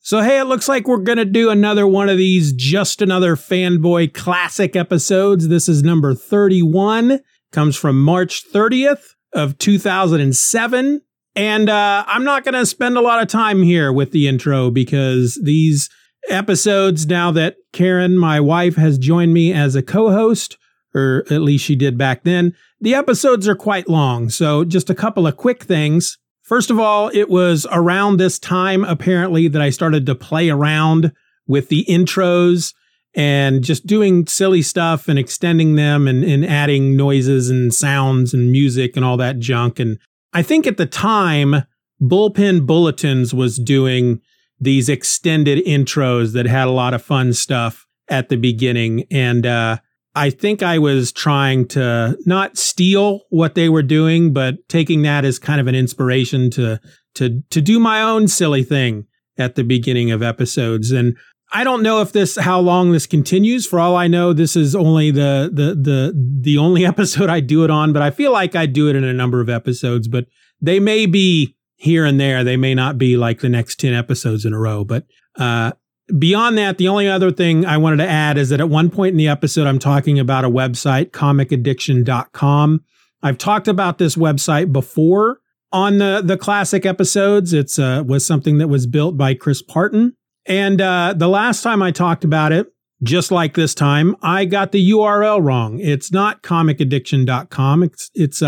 So, hey, it looks like we're going to do another one of these Just Another Fanboy Classic episodes. This is number 31. Comes from March 30th of 2007. And I'm not going to spend a lot of time here with the intro because these episodes, now that Karen, my wife, has joined me as a co-host, or at least she did back then, the episodes are quite long. So just a couple of quick things. First of all, it was around this time, apparently, that I started to play around with the intros and just doing silly stuff and extending them and adding noises and sounds and music and all that junk. And I think at the time, Bullpen Bulletins was doing these extended intros that had a lot of fun stuff at the beginning. And I think I was trying to not steal what they were doing, but taking that as kind of an inspiration to do my own silly thing at the beginning of episodes. And I don't know if how long this continues. For all I know, this is only the only episode I do it on, but I feel like I do it in a number of episodes, but they may be here and there. They may not be like the next 10 episodes in a row, but, beyond that, the only other thing I wanted to add is that at one point in the episode, I'm talking about a website, comicaddiction.com. I've talked about this website before on the classic episodes. It's was something that was built by Chris Parton. And the last time I talked about it, just like this time, I got the URL wrong. It's not comicaddiction.com. It's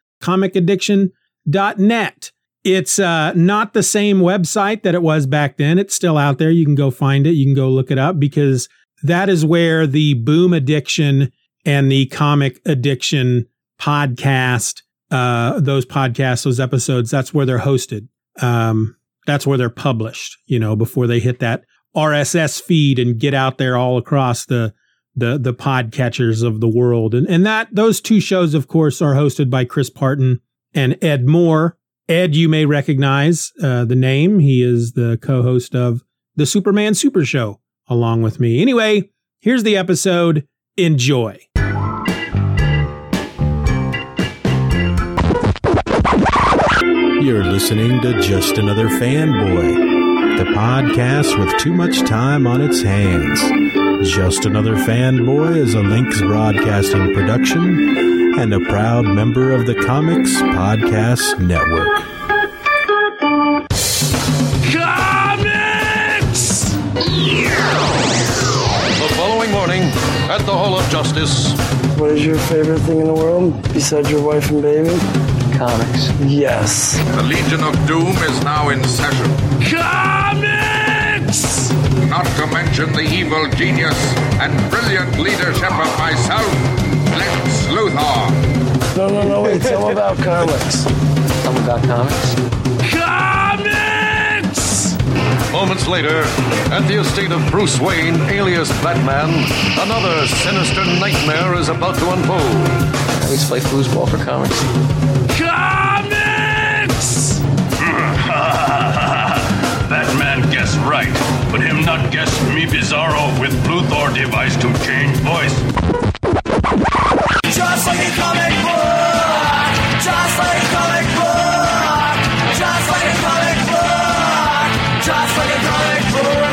comicaddiction.net. It's not the same website that it was back then. It's still out there. You can go find it. You can go look it up because that is where the Boom Addiction and the Comic Addiction podcast, those episodes, that's where they're hosted. That's where they're published, before they hit that RSS feed and get out there all across the podcatchers of the world. And those two shows, of course, are hosted by Chris Parton and Ed Moore. Ed, you may recognize the name. He is the co-host of the Superman Super Show along with me. Anyway, here's the episode. Enjoy. You're listening to Just Another Fanboy, the podcast with too much time on its hands. Just Another Fanboy is a Lynx Broadcasting production and a proud member of the Comics Podcast Network. Comics! The following morning, at the Hall of Justice. What is your favorite thing in the world besides your wife and baby? Comics. Yes. The Legion of Doom is now in session. Comics! Not to mention the evil genius and brilliant leadership of myself, Lex Luthor. No, wait. Tell me about comics. Tell me about comics. Comics! Moments later, at the estate of Bruce Wayne, alias Batman, another sinister nightmare is about to unfold. I used to play foosball for comics. Comics! Batman guessed right, but him not guess me Bizarro with Luthor device to change voice. Just like a comic book! Just like a comic book! Just like a comic book! Just like a comic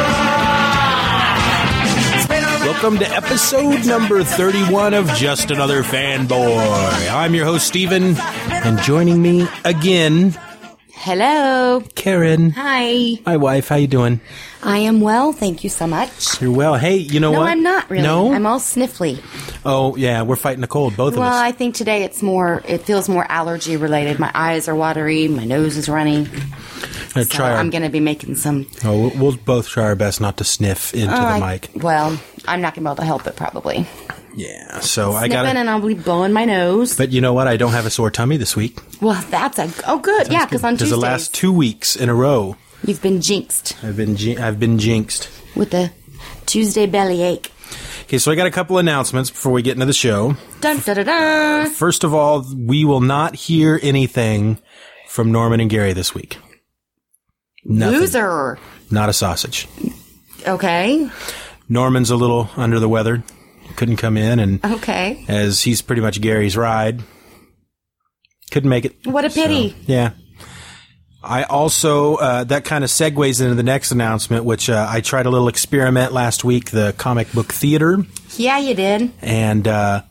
book! Welcome to episode number 31 of Just Another Fanboy. I'm your host, Steven, and joining me again... Hello. Karen. Hi. My wife, how you doing? I am well, thank you so much. You're well. Hey, you know what? No, I'm not really. No? I'm all sniffly. Oh, yeah, we're fighting a cold, both of us. Well, I think today it feels more allergy related. My eyes are watery, my nose is running. I'm going to be making some... Oh, we'll both try our best not to sniff into the mic. Well, I'm not going to be able to help it, probably. Yeah, so I got and I'll be blowing my nose. But you know what? I don't have a sore tummy this week. Well, that's good. Yeah, because on Tuesdays... Because the last 2 weeks in a row... You've been jinxed. I've been jinxed. With the Tuesday bellyache. Okay, so I got a couple announcements before we get into the show. Dun, da, da, da. First of all, we will not hear anything from Norman and Gary this week. Nothing. Loser. Not a sausage. Okay. Norman's a little under the weather. Couldn't come in, and okay, as he's pretty much Gary's ride, couldn't make it. What a pity. So, yeah. I also, that kind of segues into the next announcement, which I tried a little experiment last week, the comic book theater. Yeah, you did. And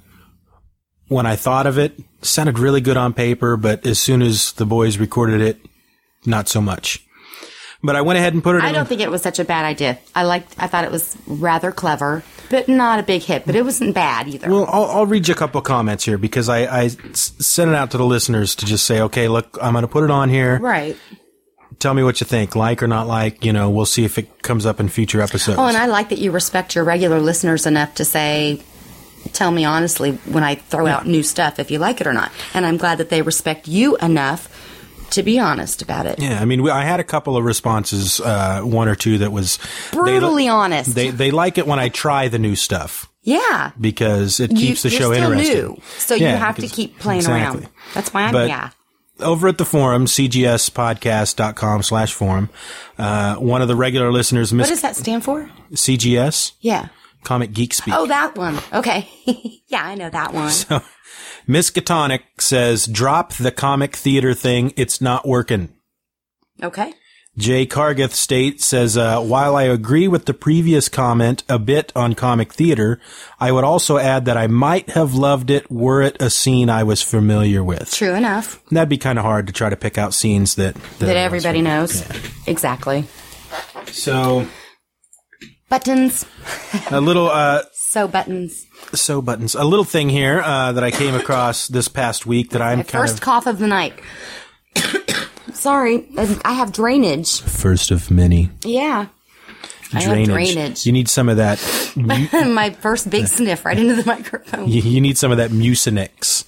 when I thought of it, sounded really good on paper, but as soon as the boys recorded it, not so much. But I went ahead and put it I don't think it was such a bad idea. I thought it was rather clever, but not a big hit. But it wasn't bad either. Well, I'll read you a couple comments here because I sent it out to the listeners to just say, okay, look, I'm going to put it on here. Right. Tell me what you think, like or not like. You know, we'll see if it comes up in future episodes. Oh, and I like that you respect your regular listeners enough to say, tell me honestly when I throw out new stuff if you like it or not. And I'm glad that they respect you enough to be honest about it. Yeah, I mean, I had a couple of responses, one or two that was brutally honest. They like it when I try the new stuff. Yeah, because it keeps the show still interesting. New, so you have to keep playing around. That's why I'm over at the forum, cgspodcast.com/forum, one of the regular listeners, what does that stand for? CGS. Yeah. Comic Geek Speak. Oh, that one. Okay. Yeah, I know that one. So, Miss Katonic says, drop the comic theater thing. It's not working. Okay. Jay Cargith says, while I agree with the previous comment a bit on comic theater, I would also add that I might have loved it were it a scene I was familiar with. True enough. That'd be kind of hard to try to pick out scenes that everybody knows. Yeah. Exactly. So... buttons. A little, buttons. A little thing here, that I came across this past week that I'm first cough of the night. Sorry. I have drainage. First of many. Yeah. I have drainage. You need some of that. My first big sniff right into the microphone. You need some of that Mucinex.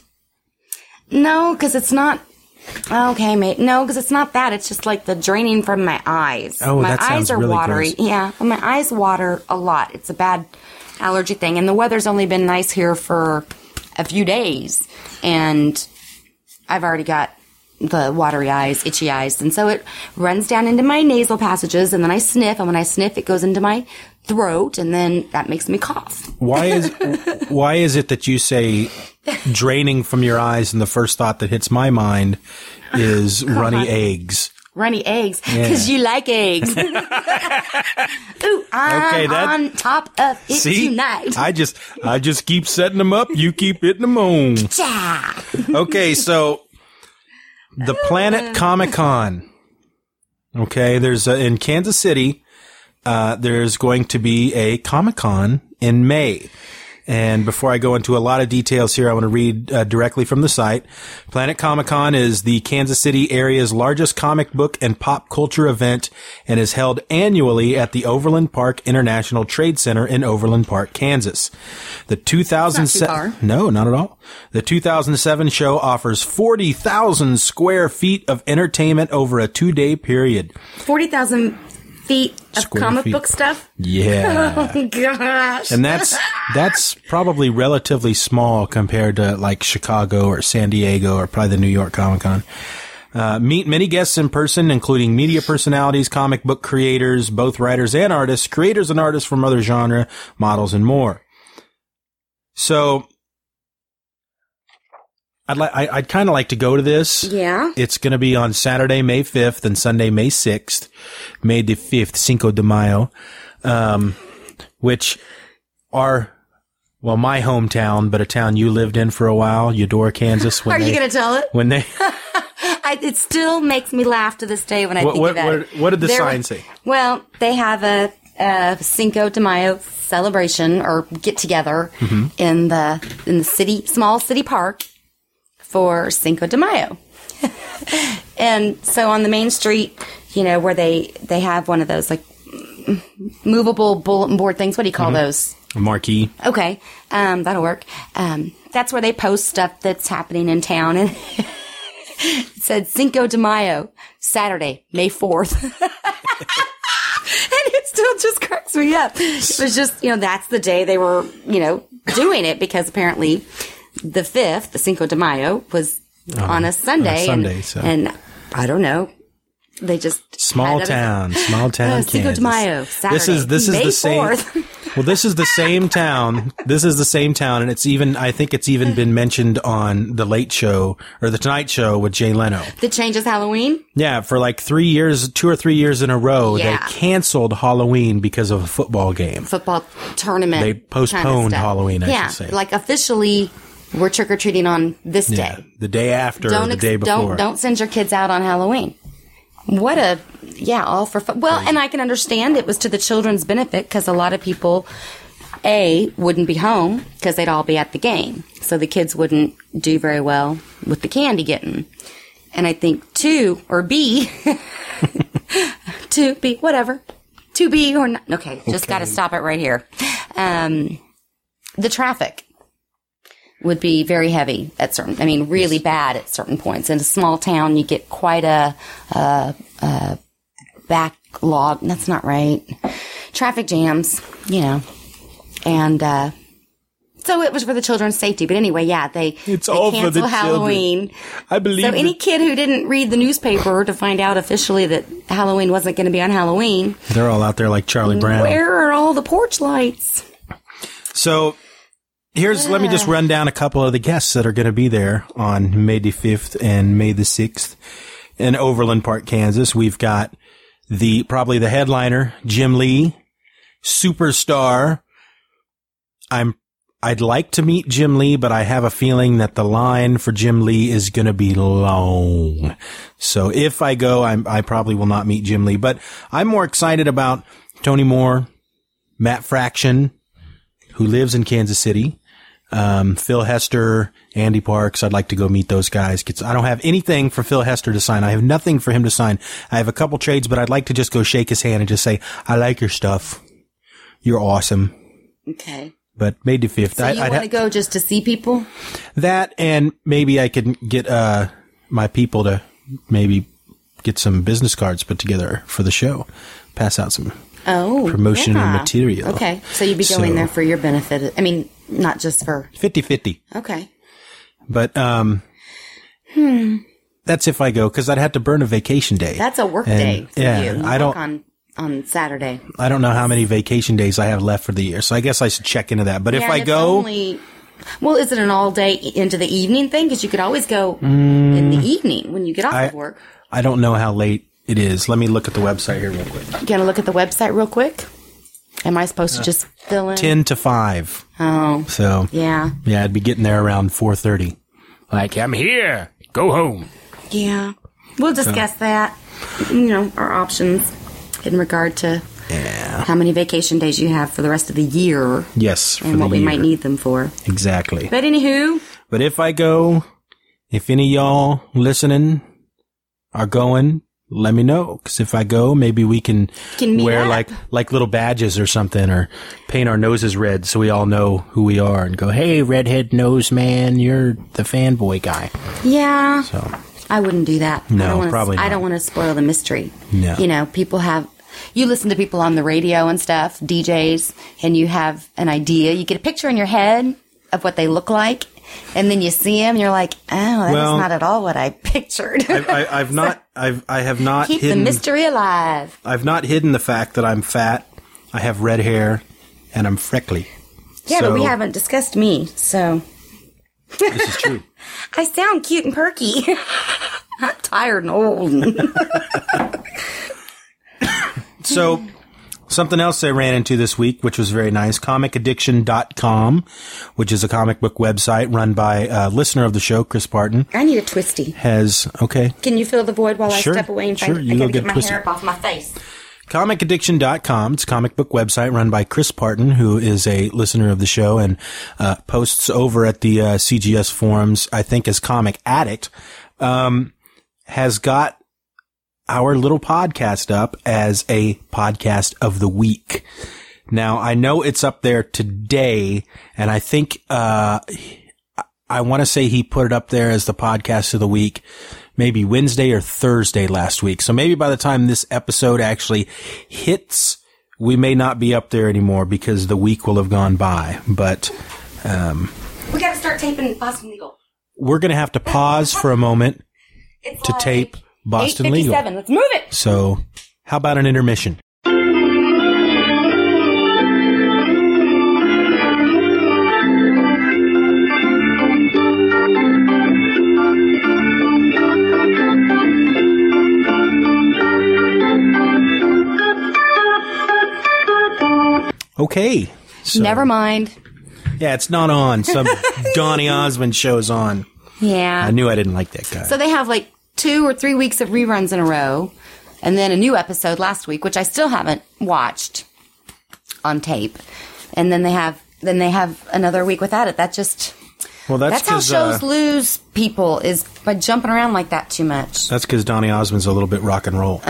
No, because it's not. Okay, mate. No, because it's not that. It's just like the draining from my eyes. Oh, my that sounds eyes are really watery. gross. Yeah, my eyes water a lot. It's a bad allergy thing, and the weather's only been nice here for a few days, and I've already got the watery eyes, itchy eyes, and so it runs down into my nasal passages, and then I sniff, and when I sniff, it goes into my throat, and then that makes me cough. Why is it that you say draining from your eyes and the first thought that hits my mind is runny eggs? Runny eggs, because you like eggs. Ooh, I'm on top of it tonight. I just keep setting them up. You keep hitting them home. Okay, so the Planet Comic-Con. Okay, there's in Kansas City. There's going to be a Comic-Con in May. And before I go into a lot of details here, I want to read directly from the site. Planet Comic-Con is the Kansas City area's largest comic book and pop culture event and is held annually at the Overland Park International Trade Center in Overland Park, Kansas. The 2007 No, not at all. The 2007 show offers 40,000 square feet of entertainment over a 2-day period. 40,000 feet of comic book stuff? Yeah. Oh, gosh. And that's probably relatively small compared to like Chicago or San Diego or probably the New York Comic-Con. Meet many guests in person, including media personalities, comic book creators, both writers and artists, creators and artists from other genre, models, and more. So I'd kind of like to go to this. Yeah. It's going to be on Saturday, May 5th and Sunday, May 6th. May the 5th, Cinco de Mayo, which are, well, my hometown, but a town you lived in for a while, Eudora, Kansas. Are you going to tell it? When they... it still makes me laugh to this day when I think about it. What did the sign say? Well, they have a Cinco de Mayo celebration or get together in the city, small city park for Cinco de Mayo. And so on the main street, you know, where they have one of those like movable bulletin board things. What do you call those? A marquee. Okay. That'll work. That's where they post stuff that's happening in town. And it said Cinco de Mayo, Saturday, May 4th. And it still just cracks me up. It was just, you know, that's the day they were, you know, doing it because apparently the 5th, the Cinco de Mayo, was on a Sunday. And I don't know. They just small town Kansas. Cinco de Mayo, Saturday. This is May the same. 4th. Well, this is the same town. This is the same town, and I think it's even been mentioned on the Late Show or the Tonight Show with Jay Leno. The changes Halloween? Yeah, for like 2 or 3 years in a row, they canceled Halloween because of a football game. Football tournament. They postponed Halloween, I should say. Like officially, we're trick-or-treating on this day. The day after or the day before. Don't send your kids out on Halloween. All for fun. Well, and I can understand it was to the children's benefit because a lot of people, wouldn't be home because they'd all be at the game. So the kids wouldn't do very well with the candy getting. And I think B, or not. Okay, just got to stop it right here. The traffic would be very heavy at really bad at certain points. In a small town, you get quite a backlog. That's not right. Traffic jams, and so it was for the children's safety. But anyway, they canceled Halloween. Children. I believe so. Any kid who didn't read the newspaper to find out officially that Halloween wasn't going to be on Halloween, they're all out there like Charlie Brown. Where are all the porch lights? So. Let me just run down a couple of the guests that are going to be there on May the 5th and May the 6th in Overland Park, Kansas. We've got probably the headliner, Jim Lee, superstar. I'd like to meet Jim Lee, but I have a feeling that the line for Jim Lee is going to be long. So if I go, I probably will not meet Jim Lee, but I'm more excited about Tony Moore, Matt Fraction, who lives in Kansas City. Phil Hester, Andy Parks. I'd like to go meet those guys. I don't have anything for Phil Hester to sign. I have nothing for him to sign. I have a couple trades, but I'd like to just go shake his hand and just say, I like your stuff. You're awesome. Okay. But May the 5th. So you want to go just to see people? That, and maybe I could get, my people to maybe get some business cards put together for the show. Pass out some promotional material. Okay. So you'd be going there for your benefit. Not just for 50-50. Okay. But that's if I go, because I'd have to burn a vacation day. That's a work day for you. I don't on Saturday. I don't know how many vacation days I have left for the year, so I guess I should check into that. But if I go, is it an all day into the evening thing? Because you could always go in the evening when you get off of work. I don't know how late it is. Let me look at the website here real quick. You gonna look at the website real quick? Am I supposed to just fill in? 10 to 5. Oh. So. Yeah. Yeah, I'd be getting there around 4:30. Like, I'm here. Go home. Yeah. We'll discuss that. Our options in regard to how many vacation days you have for the rest of the year. Yes, for and what we might need them for. Exactly. But anywho. But if I go, if any of y'all listening are going, let me know, because if I go, maybe we can wear like little badges or something, or paint our noses red so we all know who we are and go, hey, redhead nose man, you're the fanboy guy. Yeah. So I wouldn't do that. No, probably not. I don't want to spoil the mystery. No. You listen to people on the radio and stuff, DJs, and you have an idea. You get a picture in your head of what they look like. And then you see him, and you're like, "Oh, that's not at all what I pictured." I have not keep hidden the mystery alive. I've not hidden the fact that I'm fat. I have red hair, and I'm freckly. Yeah, but we haven't discussed me, so this is true. I sound cute and perky. I'm tired and old. So. Something else I ran into this week, which was very nice, comicaddiction.com, which is a comic book website run by a listener of the show, Chris Parton. I need a twisty. Okay. Can you fill the void while I step away and find you go get my twisty. hair up off my face? Comicaddiction.com. It's a comic book website run by Chris Parton, who is a listener of the show and posts over at the CGS forums, I think as Comic Addict, has got our little podcast up as a podcast of the week. Now, I know it's up there today, and I think, I want to say he put it up there as the podcast of the week, maybe Wednesday or Thursday last week. So maybe by the time this episode actually hits, we may not be up there anymore because the week will have gone by. But, we got to start taping Boston Legal. We're going to have to pause for a moment to tape Boston Legal. 8:57. Let's move it. So, how about an intermission? Okay. So, Never mind. Yeah, it's not on. Some Donny Osmond show's on. Yeah. I knew I didn't like that guy. So they have like 2 or 3 weeks of reruns in a row, and then a new episode last week, which I still haven't watched on tape. And then they have another week without it. That's how shows lose people, is by jumping around like that too much. That's because Donny Osmond's a little bit rock and roll.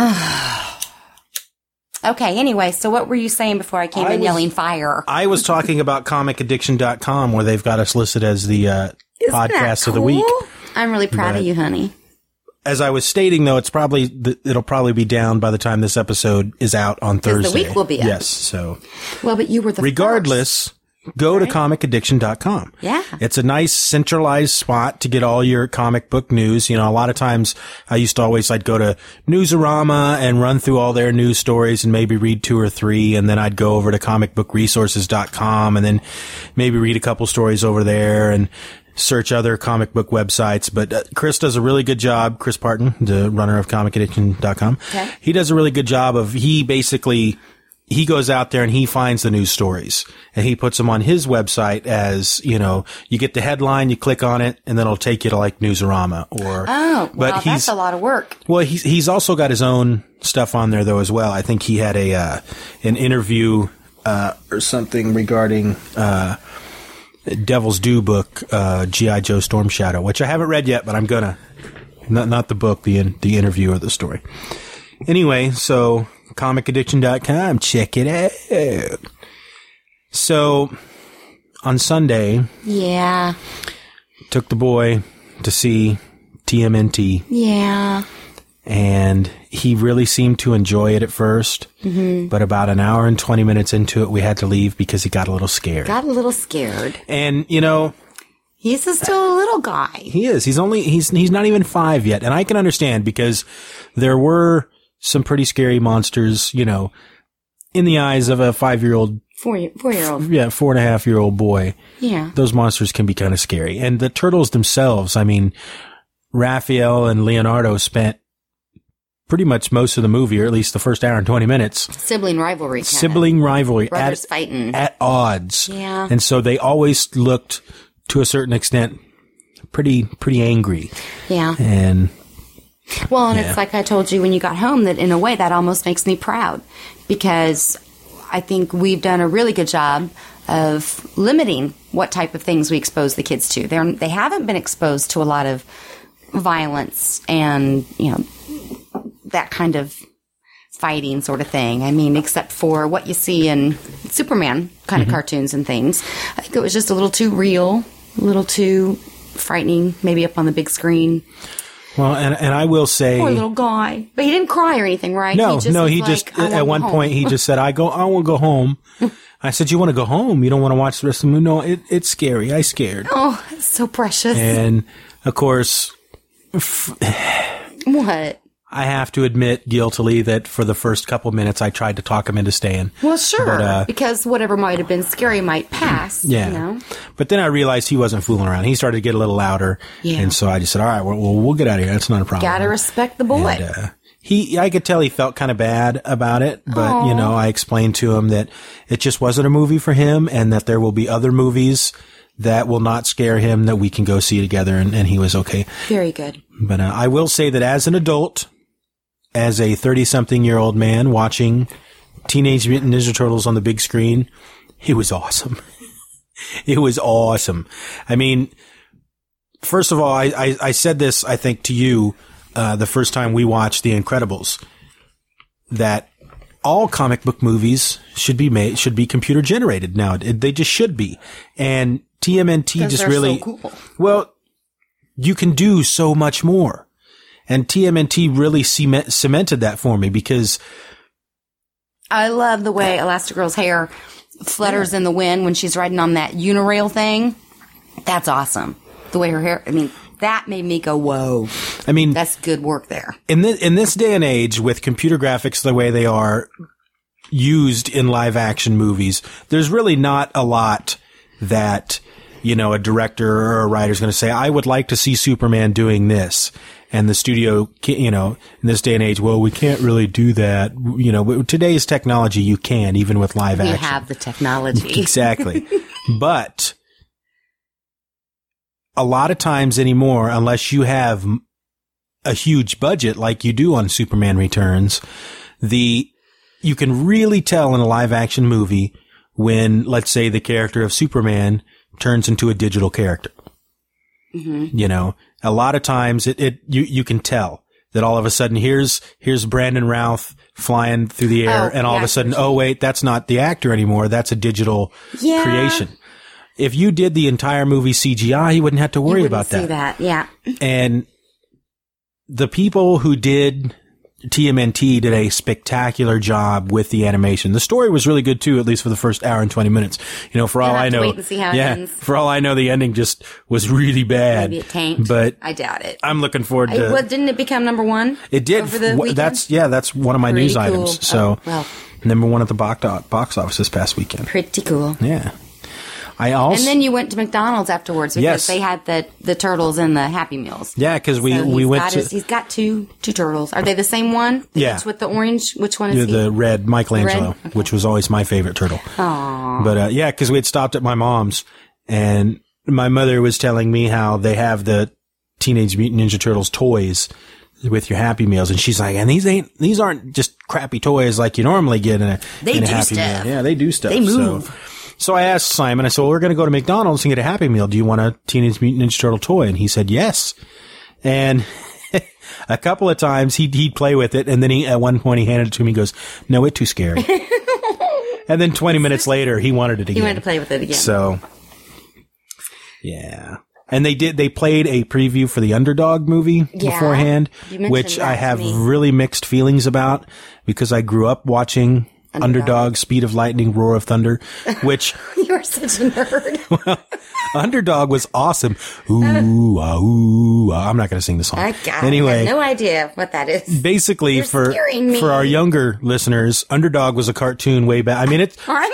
Okay, anyway, so what were you saying before I came in yelling fire? I was talking about comicaddiction.com, where they've got us listed as the podcast of the week. I'm really proud of you, honey. As I was stating, though, it'll probably be down by the time this episode is out on Thursday. The week will be up. Yes, so. Well, but you were the Regardless, go to comicaddiction.com. Yeah. It's a nice centralized spot to get all your comic book news. You know, a lot of times I'd go to Newsarama and run through all their news stories and maybe read 2 or 3. And then I'd go over to comicbookresources.com and then maybe read a couple stories over there and search other comic book websites. But Chris does a really good job. Chris Parton, the runner of comicaddiction.com. Okay. He does a really good job of, he goes out there and he finds the news stories and he puts them on his website as, you know, you get the headline, you click on it, and then it'll take you to like Newsarama or. Oh, wow, that's a lot of work. Well, he's also got his own stuff on there though as well. I think he had an interview, or something regarding, Devil's Due book, G.I. Joe Storm Shadow, which I haven't read yet, but I'm gonna. Not the book, the interview or the story. Anyway, so comicaddiction.com, check it out. So, on Sunday, yeah, took the boy to see TMNT. Yeah. And he really seemed to enjoy it at first. Mm-hmm. But about an hour and 20 minutes into it, we had to leave because he got a little scared. And, you know, he's still a little guy. He is. He's not even 5 yet. And I can understand because there were some pretty scary monsters, you know, in the eyes of a 5-year-old. 4-year-old. Yeah, 4.5-year-old boy. Yeah. Those monsters can be kind of scary. And the turtles themselves, I mean, Raphael and Leonardo spent pretty much most of the movie, or at least the first hour and 20 minutes. Sibling rivalry. Brothers fighting. At odds. Yeah. And so they always looked, to a certain extent, pretty angry. Yeah. And it's like I told you when you got home that in a way that almost makes me proud because I think we've done a really good job of limiting what type of things we expose the kids to. They haven't been exposed to a lot of violence and, you know, that kind of fighting sort of thing. I mean, except for what you see in Superman kind of cartoons and things. I think it was just a little too real, a little too frightening, maybe up on the big screen. Well, and I will say, poor little guy, but he didn't cry or anything, right? No, he just at one point he just said, "I want to go home." I said, "You want to go home? You don't want to watch the rest of the movie?" No, it's scary. I scared. Oh, it's so precious. And of course, what? I have to admit guiltily that for the first couple minutes I tried to talk him into staying. Well, sure, because whatever might have been scary might pass. Yeah. You know? But then I realized he wasn't fooling around. He started to get a little louder. Yeah. And so I just said, all right, we'll get out of here. That's not a problem. Gotta respect the boy. And, I could tell he felt kind of bad about it, but, you know, I explained to him that it just wasn't a movie for him and that there will be other movies that will not scare him that we can go see together. And he was okay. Very good. But I will say that as an adult, as a 30-something-year-old man watching Teenage Mutant Ninja Turtles on the big screen, it was awesome. It was awesome. I mean, first of all, I said this, I think, to you the first time we watched The Incredibles, that all comic book movies should be computer generated now. They just should be. And TMNT just really, so cool. Well, you can do so much more. And TMNT really cemented that for me because I love the way Elastigirl's hair flutters in the wind when she's riding on that Unirail thing. That's awesome. The way her hair, I mean, that made me go, whoa. I mean, that's good work there. In this day and age, with computer graphics the way they are used in live action movies, there's really not a lot that, you know, a director or a writer is going to say, I would like to see Superman doing this. And the studio, you know, in this day and age, well, we can't really do that. You know, with today's technology, you can, even with live action. We have the technology. Exactly. But a lot of times anymore, unless you have a huge budget like you do on Superman Returns, you can really tell in a live action movie when, let's say, the character of Superman turns into a digital character. Mm-hmm. You know, a lot of times you can tell that all of a sudden here's Brandon Routh flying through the air, and all of a sudden, oh wait, that's not the actor anymore. That's a digital creation. If you did the entire movie CGI, you wouldn't have to worry about that. See that, yeah. And the people who did TMNT did a spectacular job with the animation. The story was really good too, at least for the first hour and 20 minutes. You know, for all I know, wait and see how it ends. For all I know, the ending just was really bad. Maybe it tanked, but I doubt it. I'm looking forward to. Didn't it become number one? It did. Over the weekend? That's one of my news items. So, well, number one at the box office this past weekend. Pretty cool. Yeah. And then you went to McDonald's afterwards because they had the turtles and the Happy Meals. Yeah, because we went to. He's got two turtles. Are they the same one? Yeah. It's with the orange. Which one is he? The red Michelangelo, Red? Okay. which was always my favorite turtle. Aww. But yeah, because we had stopped at my mom's, and my mother was telling me how they have the Teenage Mutant Ninja Turtles toys with your Happy Meals, and she's like, and these aren't just crappy toys like you normally get in a Happy Meal. Yeah, they do stuff. They move. So I asked Simon, I said, well, we're going to go to McDonald's and get a Happy Meal. Do you want a Teenage Mutant Ninja Turtle toy? And he said, yes. And a couple of times he'd play with it. And then at one point he handed it to me and goes, no, it's too scary. And then 20 minutes later, he wanted it again. He wanted to play with it again. So, yeah. And they played a preview for the Underdog movie beforehand, which I have really mixed feelings about because I grew up watching Underdog, Speed of Lightning, Roar of Thunder, which... You are such a nerd. Well, Underdog was awesome. Ooh, ah, ooh, ah. I'm not going to sing the song. I have no idea what that is. Basically, for our younger listeners, Underdog was a cartoon way back. I mean,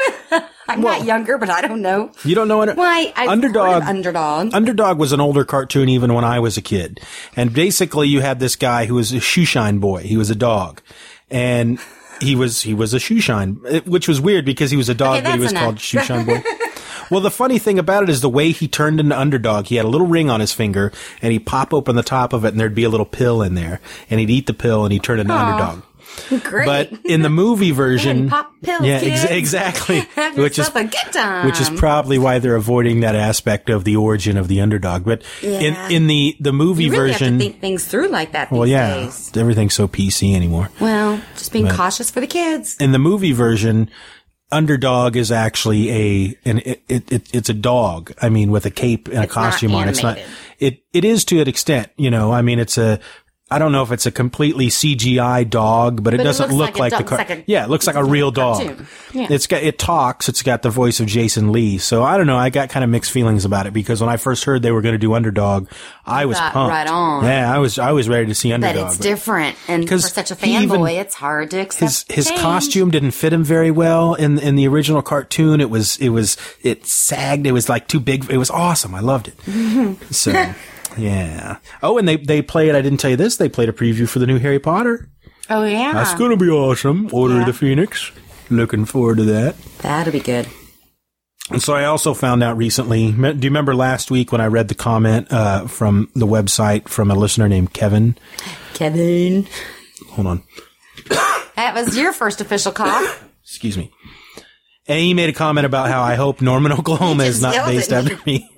I'm not younger, but I don't know. You don't know Why? Underdog. Underdog. Underdog was an older cartoon even when I was a kid. And basically, you had this guy who was a shoeshine boy. He was a dog. And... He was a shoeshine, which was weird because he was a dog, but he was called Shoeshine Boy. Well, the funny thing about it is the way he turned into Underdog. He had a little ring on his finger, and he'd pop open the top of it, and there'd be a little pill in there. And he'd eat the pill, and he'd turn into Underdog. Great. But in the movie version, pop pills, kids. Exactly. Have yourself a good time. Which is probably why they're avoiding that aspect of the origin of the Underdog. But in the movie you really version, have to think things through like that these days. Everything's so PC anymore. Well, just being cautious for the kids. In the movie version, Underdog is actually it's a dog. I mean, with a cape and a costume on. It's not. It is to an extent. You know, I mean, I don't know if it's a completely CGI dog, but it doesn't look like the cartoon. Yeah, it looks like a real dog. Yeah. It talks. It's got the voice of Jason Lee. So I don't know. I got kind of mixed feelings about it because when I first heard they were going to do Underdog, I was pumped. Right on. Yeah, I was ready to see Underdog. But it's different, and for such a fanboy, it's hard to accept. His costume didn't fit him very well in the original cartoon. It sagged. It was like too big. It was awesome. I loved it. So. Yeah. Oh, and they played, I didn't tell you this, they played a preview for the new Harry Potter. Oh, yeah. That's going to be awesome. Order of the Phoenix. Looking forward to that. That'll be good. And so I also found out recently, do you remember last week when I read the comment from the website from a listener named Kevin? Kevin. Hold on. That was your first official cough. Excuse me. And he made a comment about how I hope Norman, Oklahoma is not based after me.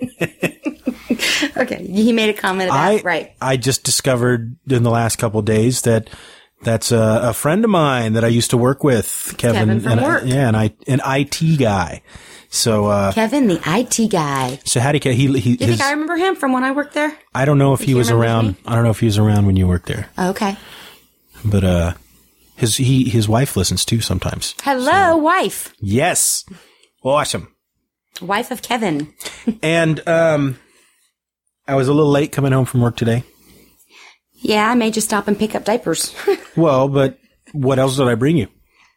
Okay, he made a comment about right. I just discovered in the last couple of days that's a friend of mine that I used to work with, Kevin from work. An IT guy. So Kevin, the IT guy. So how do you think I remember him from when I worked there? I don't know if he was around. I don't know if he was around when you worked there. Okay. But his wife listens too sometimes. Hello, wife. Yes. Awesome. Wife of Kevin. And I was a little late coming home from work today. Yeah, I made you stop and pick up diapers. Well, but what else did I bring you?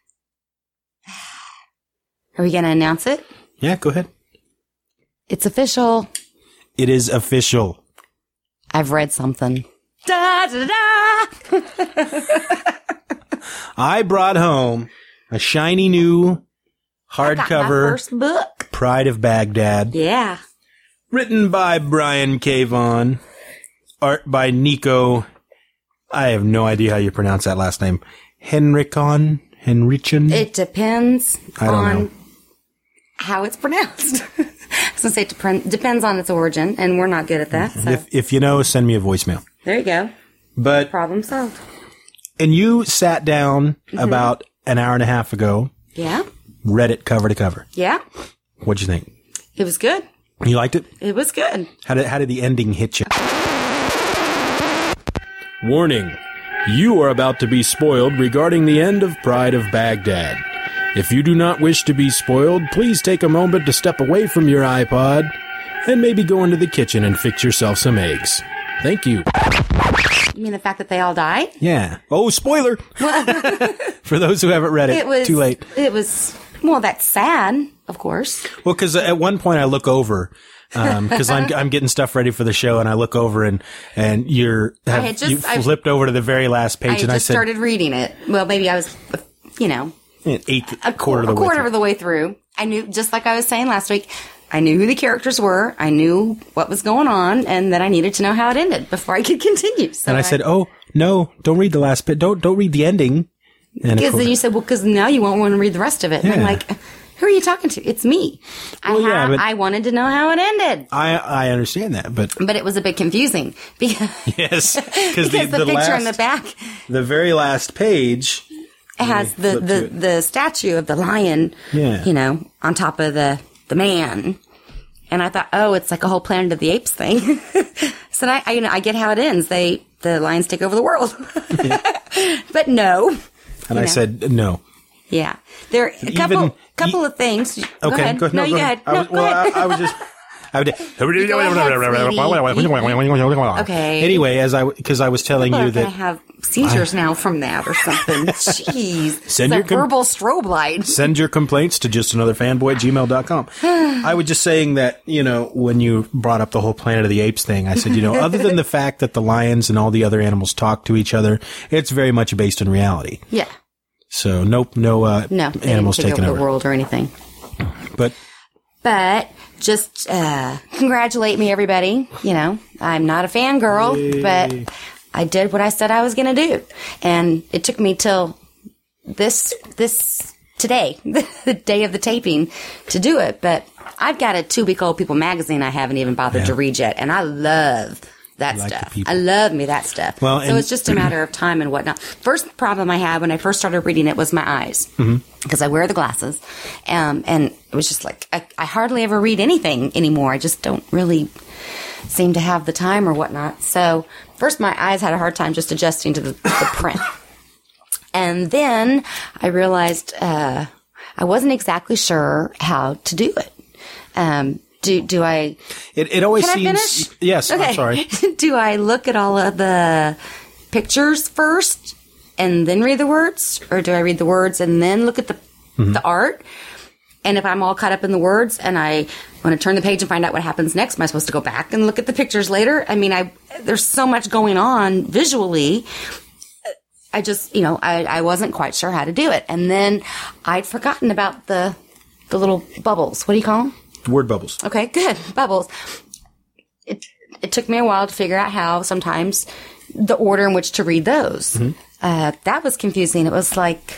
Are we going to announce it? Yeah, go ahead. It's official. It is official. I've read something. Da, da, da. I brought home a shiny new My hardcover first book. Pride of Baghdad. Yeah. Written by Brian K. Vaughan. Art by Nico. I have no idea how you pronounce that last name. Henricon? It depends I don't on know. how it's pronounced. I was going to say it depends on its origin, and we're not good at that. So. If you know, send me a voicemail. There you go. But Problem solved. And you sat down about an hour and a half ago. Yeah. Read it cover to cover. Yeah. What'd you think? It was good. You liked it? It was good. How did the ending hit you? Warning. You are about to be spoiled regarding the end of Pride of Baghdad. If you do not wish to be spoiled, please take a moment to step away from your iPod and maybe go into the kitchen and fix yourself some eggs. Thank you. You mean the fact that they all died? Yeah. Oh, spoiler! For those who haven't read it, It was too late. It was, well, that's sad, of course. Well, because at one point I look over, because I'm getting stuff ready for the show, and I look over and you flipped over to the very last page, and I said, started reading it. Well, maybe I was, a quarter of the way through. I knew, just like I was saying last week, I knew who the characters were. I knew what was going on, and that I needed to know how it ended before I could continue. So and I said, "Oh no, don't read the last bit. Don't read the ending." Because then you said, "Well, because now you won't want to read the rest of it." And I'm like, "Who are you talking to? It's me." I wanted to know how it ended. I understand that, but it was a bit confusing because yes, because the picture in the back, the very last page, it has the statue of the lion, on top of the man. And I thought, oh, it's like a whole Planet of the Apes thing. So I get how it ends. The lions take over the world. But no. And I said, no. Yeah. There are a couple of things. Okay. Go ahead. Go ahead. Go ahead. I was just... Okay. Anyway, because I was telling you that I have seizures now from that or something. Jeez. Send it's your a verbal strobe light. Send your complaints to justanotherfanboy@gmail.com. I was just saying that, when you brought up the whole Planet of the Apes thing, I said, other than the fact that the lions and all the other animals talk to each other, it's very much based in reality. Yeah. So no animals taking over the world or anything. But just congratulate me, everybody. I'm not a fangirl, but I did what I said I was going to do. And it took me till this today, the day of the taping, to do it. But I've got a 2-week-old People magazine I haven't even bothered to read yet. And I love that stuff. I love me that stuff. Well, so it's just a matter of time and whatnot. First problem I had when I first started reading it was my eyes. Because I wear the glasses. And it was just like, I hardly ever read anything anymore. I just don't really seem to have the time or whatnot. So first my eyes had a hard time just adjusting to the print. And then I realized I wasn't exactly sure how to do it. Do I? It always can seems. I finish? Yes, okay. I'm sorry. Do I look at all of the pictures first and then read the words, or do I read the words and then look at the art? And if I'm all caught up in the words and I want to turn the page and find out what happens next, am I supposed to go back and look at the pictures later? I mean, there's so much going on visually. I just, I wasn't quite sure how to do it. And then I'd forgotten about the little bubbles. What do you call them? Word bubbles. Okay, good. Bubbles. It took me a while to figure out how sometimes the order in which to read those. That was confusing. It was like,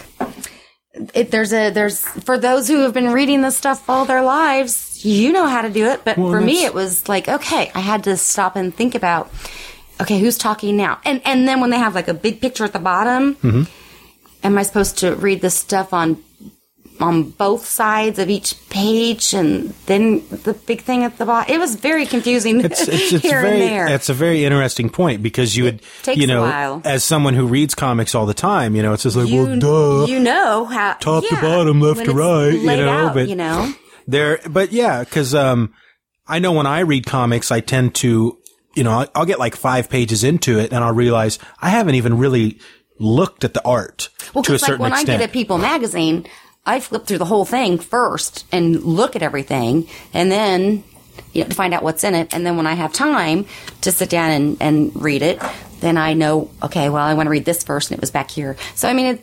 there's for those who have been reading this stuff all their lives, you know how to do it. But for me, it was like, okay, I had to stop and think about, okay, who's talking now? And then when they have like a big picture at the bottom, am I supposed to read this stuff on both sides of each page and then the big thing at the bottom? It was very confusing and there. It's a very interesting point because you would, takes a while. As someone who reads comics all the time, it's just like, well, duh. You know how. Top to bottom, left to right, laid out, Because I know when I read comics, I tend to I'll get like 5 pages into it and I'll realize I haven't even really looked at the art to a certain when extent. I get a People magazine, I flip through the whole thing first and look at everything, and then to find out what's in it. And then when I have time to sit down and read it, then I know, okay, well, I want to read this first, and it was back here. So, I mean,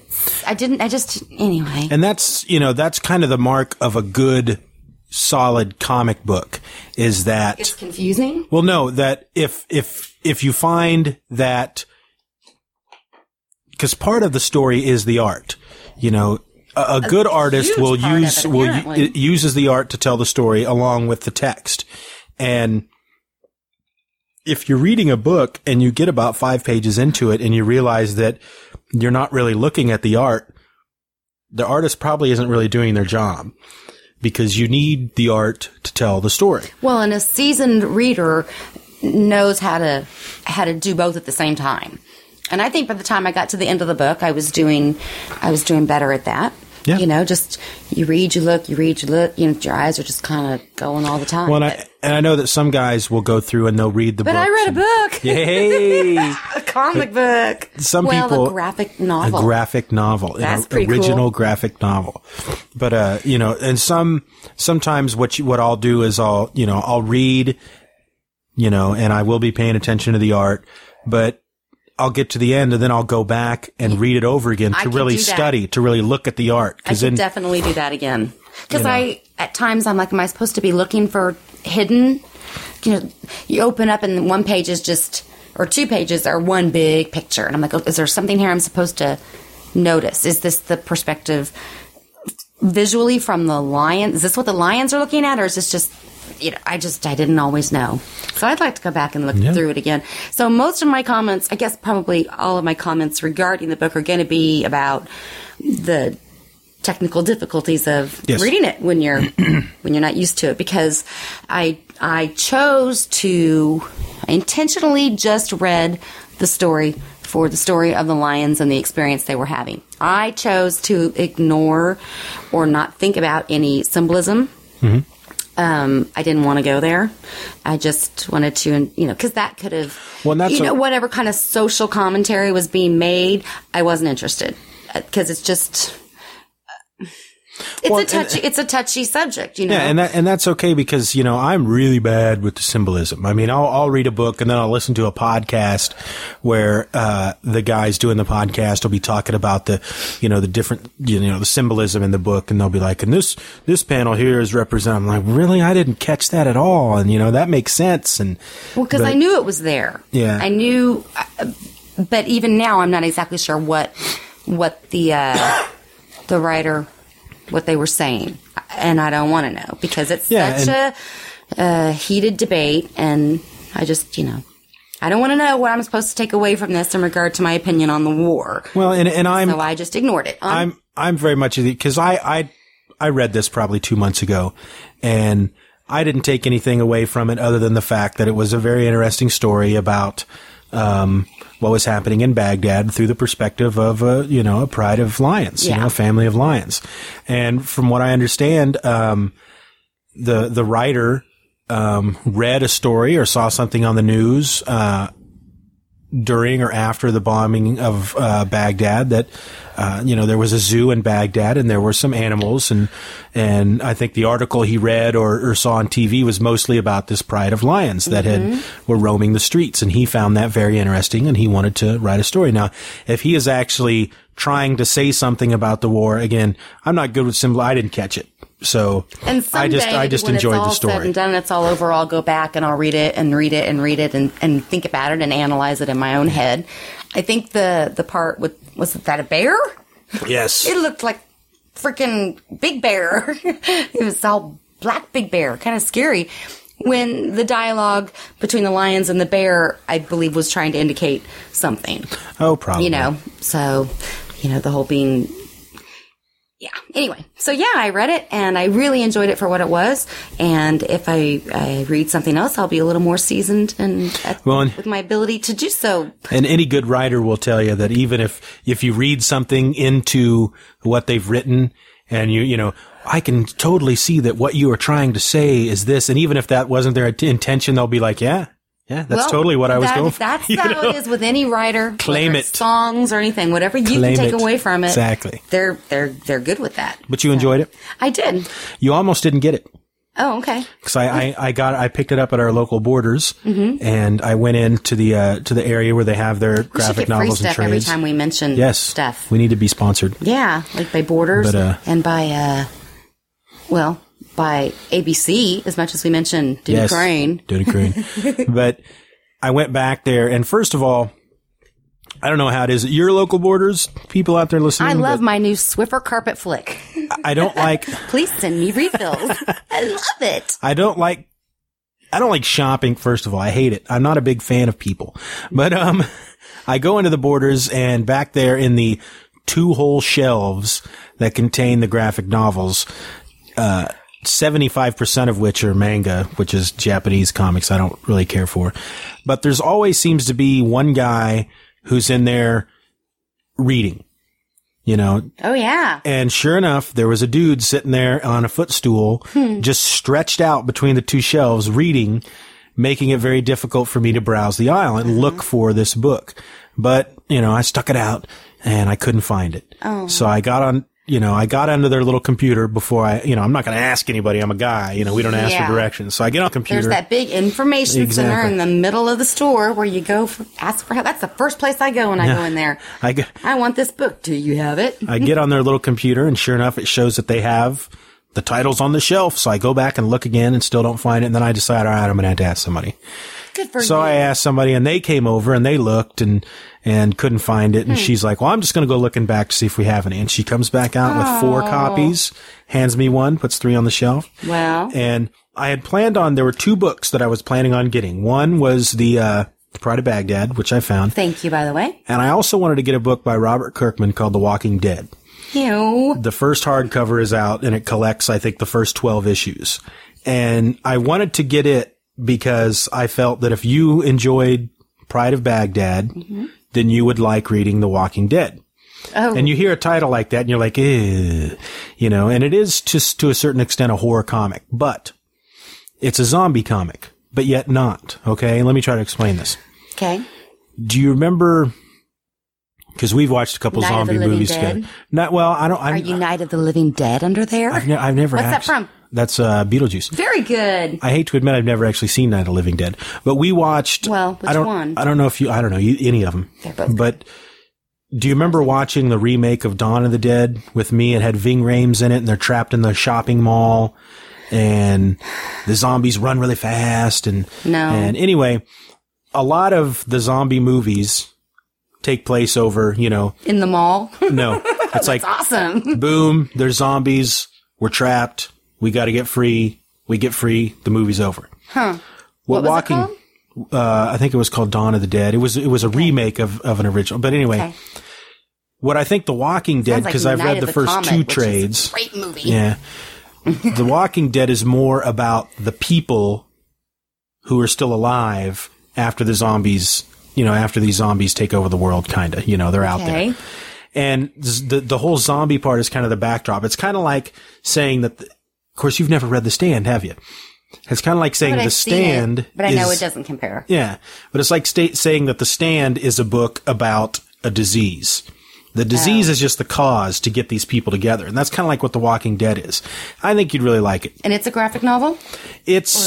anyway. And that's, that's kind of the mark of a good, solid comic book, is that it's confusing. Well, no, that if you find that, because part of the story is the art, a good artist uses the art to tell the story along with the text. And if you're reading a book and you get about 5 pages into it and you realize that you're not really looking at the art, the artist probably isn't really doing their job, because you need the art to tell the story. Well, and a seasoned reader knows how to do both at the same time. And I think by the time I got to the end of the book, I was doing better at that. Yeah. Just you read, you look, your eyes are just kind of going all the time. Well, and I know that some guys will go through and they'll read the book. But I read a book. Yay! A comic book. Some people. A graphic novel. A graphic novel. That's pretty original cool. Graphic novel. But, and sometimes what I'll do is I'll read, and I will be paying attention to the art, but I'll get to the end and then I'll go back and read it over again to really study, to really look at the art. I can definitely do that again. Because at times I'm like, am I supposed to be looking for hidden? You open up and one page is just, or 2 pages are one big picture. And I'm like, is there something here I'm supposed to notice? Is this the perspective visually from the lion? Is this what the lions are looking at? Or is this just, I didn't always know. So I'd like to go back and look through it again. So most of my comments, I guess probably all of my comments regarding the book are going to be about the technical difficulties of reading it when you're not used to it, because I intentionally just read the story for the story of the lions and the experience they were having. I chose to ignore or not think about any symbolism. Mm-hmm. I didn't want to go there. I just wanted to, because that could have, whatever kind of social commentary was being made, I wasn't interested, because it's just, it's a touchy subject, Yeah, and that's okay, because I'm really bad with the symbolism. I mean, I'll read a book and then I'll listen to a podcast where the guys doing the podcast will be talking about the different the symbolism in the book, and they'll be like, and this panel here is representing. I'm like, really? I didn't catch that at all, and that makes sense. And because I knew it was there. Yeah, I knew, but even now I'm not exactly sure what the writer. What they were saying, and I don't want to know, because it's such a heated debate, and I just, I don't want to know what I'm supposed to take away from this in regard to my opinion on the war. Well, and so I just ignored it. I'm very much, because I read this probably 2 months ago, and I didn't take anything away from it other than the fact that it was a very interesting story about what was happening in Baghdad through the perspective of a pride of lions, a family of lions. And from what I understand, the writer read a story or saw something on the news during or after the bombing of Baghdad that there was a zoo in Baghdad and there were some animals, and I think the article he read or saw on TV was mostly about this pride of lions that were roaming the streets, and he found that very interesting and he wanted to write a story. Now, if he is actually trying to say something about the war, again, I'm not good with symbol. I didn't catch it. So I just enjoyed the story. When it's all said and done, it's all over, I'll go back and I'll read it and read it and read it and think about it and analyze it in my own head. I think the part was that a bear? Yes. It looked like freaking Big Bear. It was all black Big Bear, kind of scary. When the dialogue between the lions and the bear, I believe, was trying to indicate something. Oh, probably. So, the whole being... Yeah. Anyway, so I read it and I really enjoyed it for what it was. And if I read something else, I'll be a little more seasoned with my ability to do so. And any good writer will tell you that even if you read something into what they've written and I can totally see that what you are trying to say is this. And even if that wasn't their intention, they'll be like, yeah, Yeah, that's totally what I was going for. That's how it is with any writer. Claim it. Songs or anything, whatever you Claim can take it. away from it. Exactly. They're good with that. But you enjoyed it? I did. You almost didn't get it. Oh, okay. Because I picked it up at our local Borders, and I went into the area where they have their graphic novels and trades. Every time we mention stuff. We need to be sponsored. Yeah, like by Borders and by by ABC, as much as we mentioned Duty Crane. Duty Crane. But I went back there, and first of all, I don't know how it is at your local Borders, people out there listening. I love my new Swiffer carpet flick. I don't like... Please send me refills. I love it. I don't like shopping, first of all. I hate it. I'm not a big fan of people. But I go into the Borders, and back there in the 2 whole shelves that contain the graphic novels, 75% of which are manga, which is Japanese comics I don't really care for. But there's always seems to be one guy who's in there reading, you know. Oh, yeah. And sure enough, there was a dude sitting there on a footstool, just stretched out between the 2 shelves reading, making it very difficult for me to browse the aisle and look for this book. But, you know, I stuck it out and I couldn't find it. Oh. So I got onto their little computer before I'm not going to ask anybody. I'm a guy, we don't ask for directions. So I get on the computer. There's that big information center in the middle of the store where you go ask for help. That's the first place I go when I go in there. I want this book. Do you have it? I get on their little computer, and sure enough, it shows that they have the titles on the shelf. So I go back and look again and still don't find it. And then I decide, all right, I'm going to have to ask somebody. Good for you. So I asked somebody, and they came over and they looked and couldn't find it. And she's like, well, I'm just going to go looking back to see if we have any. And she comes back out with 4 copies, hands me one, puts 3 on the shelf. Wow. And I had planned on, there were 2 books that I was planning on getting. One was the Pride of Baghdad, which I found. Thank you, by the way. And I also wanted to get a book by Robert Kirkman called The Walking Dead. Ew. The first hardcover is out, and it collects, I think, the first 12 issues. And I wanted to get it because I felt that if you enjoyed Pride of Baghdad, then you would like reading The Walking Dead. Oh. And you hear a title like that and you're like, and it is just to a certain extent a horror comic, but it's a zombie comic, but yet not. Okay. Let me try to explain this. Okay. Do you remember, because we've watched a couple Night zombie of the movies Living together. Are you Night of the Living Dead under there? I've never. What's that from? That's Beetlejuice. Very good. I hate to admit I've never actually seen Night of the Living Dead, but we watched. Well, which one? I don't know any of them. They're both but do you remember watching the remake of Dawn of the Dead with me? It had Ving Rhames in it, and they're trapped in the shopping mall, and the zombies run really fast. And anyway, a lot of the zombie movies take place over, in the mall. No, it's like awesome. Boom, there's zombies. We're trapped. We got to get free. We get free. The movie's over. Huh. What was it called? I think it was called Dawn of the Dead. It was a remake of an original. But anyway, what I think The Walking Dead, because I've read the first 2 trades. Great movie. Yeah. The Walking Dead is more about the people who are still alive after the zombies, after these zombies take over the world, kind of. They're out there. And the whole zombie part is kind of the backdrop. It's kind of like saying that, of course, you've never read The Stand, have you? It's kind of like saying The Stand. But I know it doesn't compare. Yeah. But it's like saying that The Stand is a book about a disease. The disease is just the cause to get these people together. And that's kind of like what The Walking Dead is. I think you'd really like it. And it's a graphic novel? It's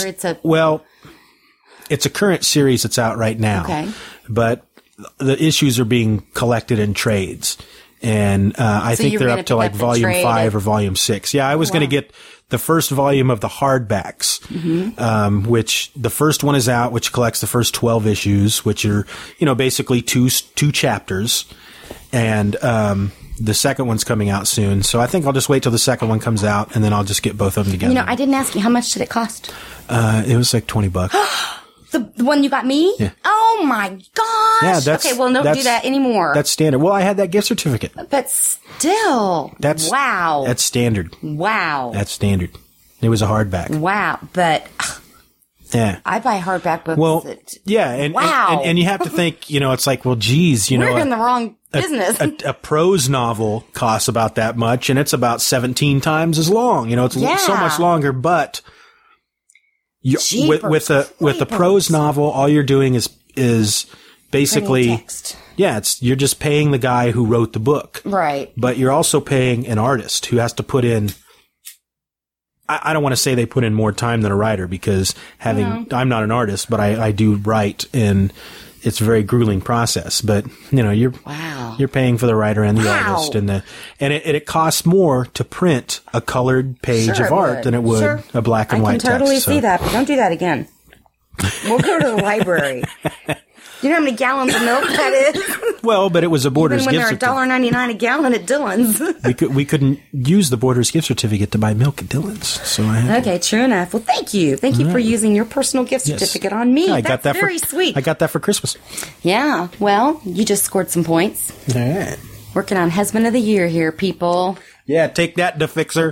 a current series that's out right now. Okay. But the issues are being collected in trades. And I think they're up to like volume 5 or volume 6. Yeah, I was going to get the first volume of the hardbacks, which the first one is out, which collects the first 12 issues, which are, basically two chapters. And the second one's coming out soon. So I think I'll just wait till the second one comes out, and then I'll just get both of them together. I didn't ask you, how much did it cost? It was like $20. The one you got me? Yeah. Oh my gosh. Yeah, that's, okay, well, don't do that anymore. That's standard. Well, I had that gift certificate. But still. Wow. That's standard. Wow. That's standard. It was a hardback. Wow. But yeah, I buy hardback books. Well, yeah. And, wow. And you have to think, it's like, well, geez, we're in the wrong business. A prose novel costs about that much, and it's about 17 times as long. It's so much longer, but With the prose novel, all you're doing is basically, you're just paying the guy who wrote the book. Right. But you're also paying an artist who has to put in, I don't want to say they put in more time than a writer because I'm not an artist, but I do write, and it's a very grueling process. But you're paying for the writer and the artist, and it costs more to print a colored page of art than it would a black and white text. I can totally see that, but don't do that again. We'll go to the library. You know how many gallons of milk that is? Well, but it was a Borders gift certificate. Even when they're $1.99 a gallon at Dillon's. We couldn't use the Borders gift certificate to buy milk at Dillon's, so I had Okay, true enough. Well, thank you. Thank you for using your personal gift certificate on me. Yeah, That's very sweet. I got that for Christmas. Yeah, well, you just scored some points. All right. Working on Husband of the Year here, people. Yeah, take that, Da Fixer.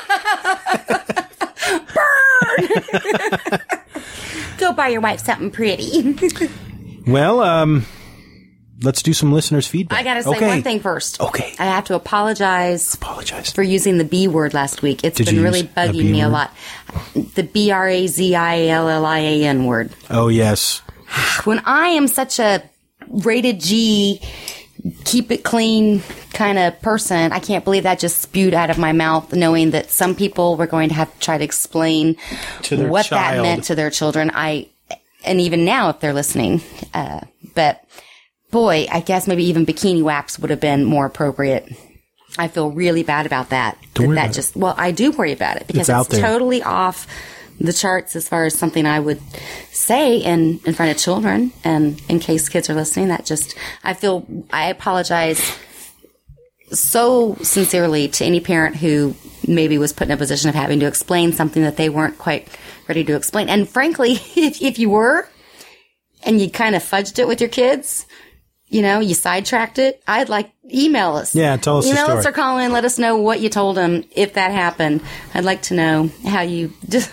Burn! Go buy your wife something pretty. Well, let's do some listeners' feedback. I gotta say one thing first. Okay. I have to apologize for using the B word last week. It's been really bugging me a lot. The BRAZILLIAN word. Oh, yes. When I am such a rated G, keep it clean kind of person, I can't believe that just spewed out of my mouth, knowing that some people were going to have to try to explain what that meant to their children. And even now, if they're listening, but boy, I guess maybe even bikini wax would have been more appropriate. I feel really bad about that. I do worry about it because it's totally off the charts as far as something I would say in front of children. And in case kids are listening, I apologize so sincerely to any parent who maybe was put in a position of having to explain something that they weren't quite ready to explain. And frankly, if you were, and you kind of fudged it with your kids, you sidetracked it, I'd like, email us. Yeah, tell us the story. Email us or call in, let us know what you told them if that happened. I'd like to know how you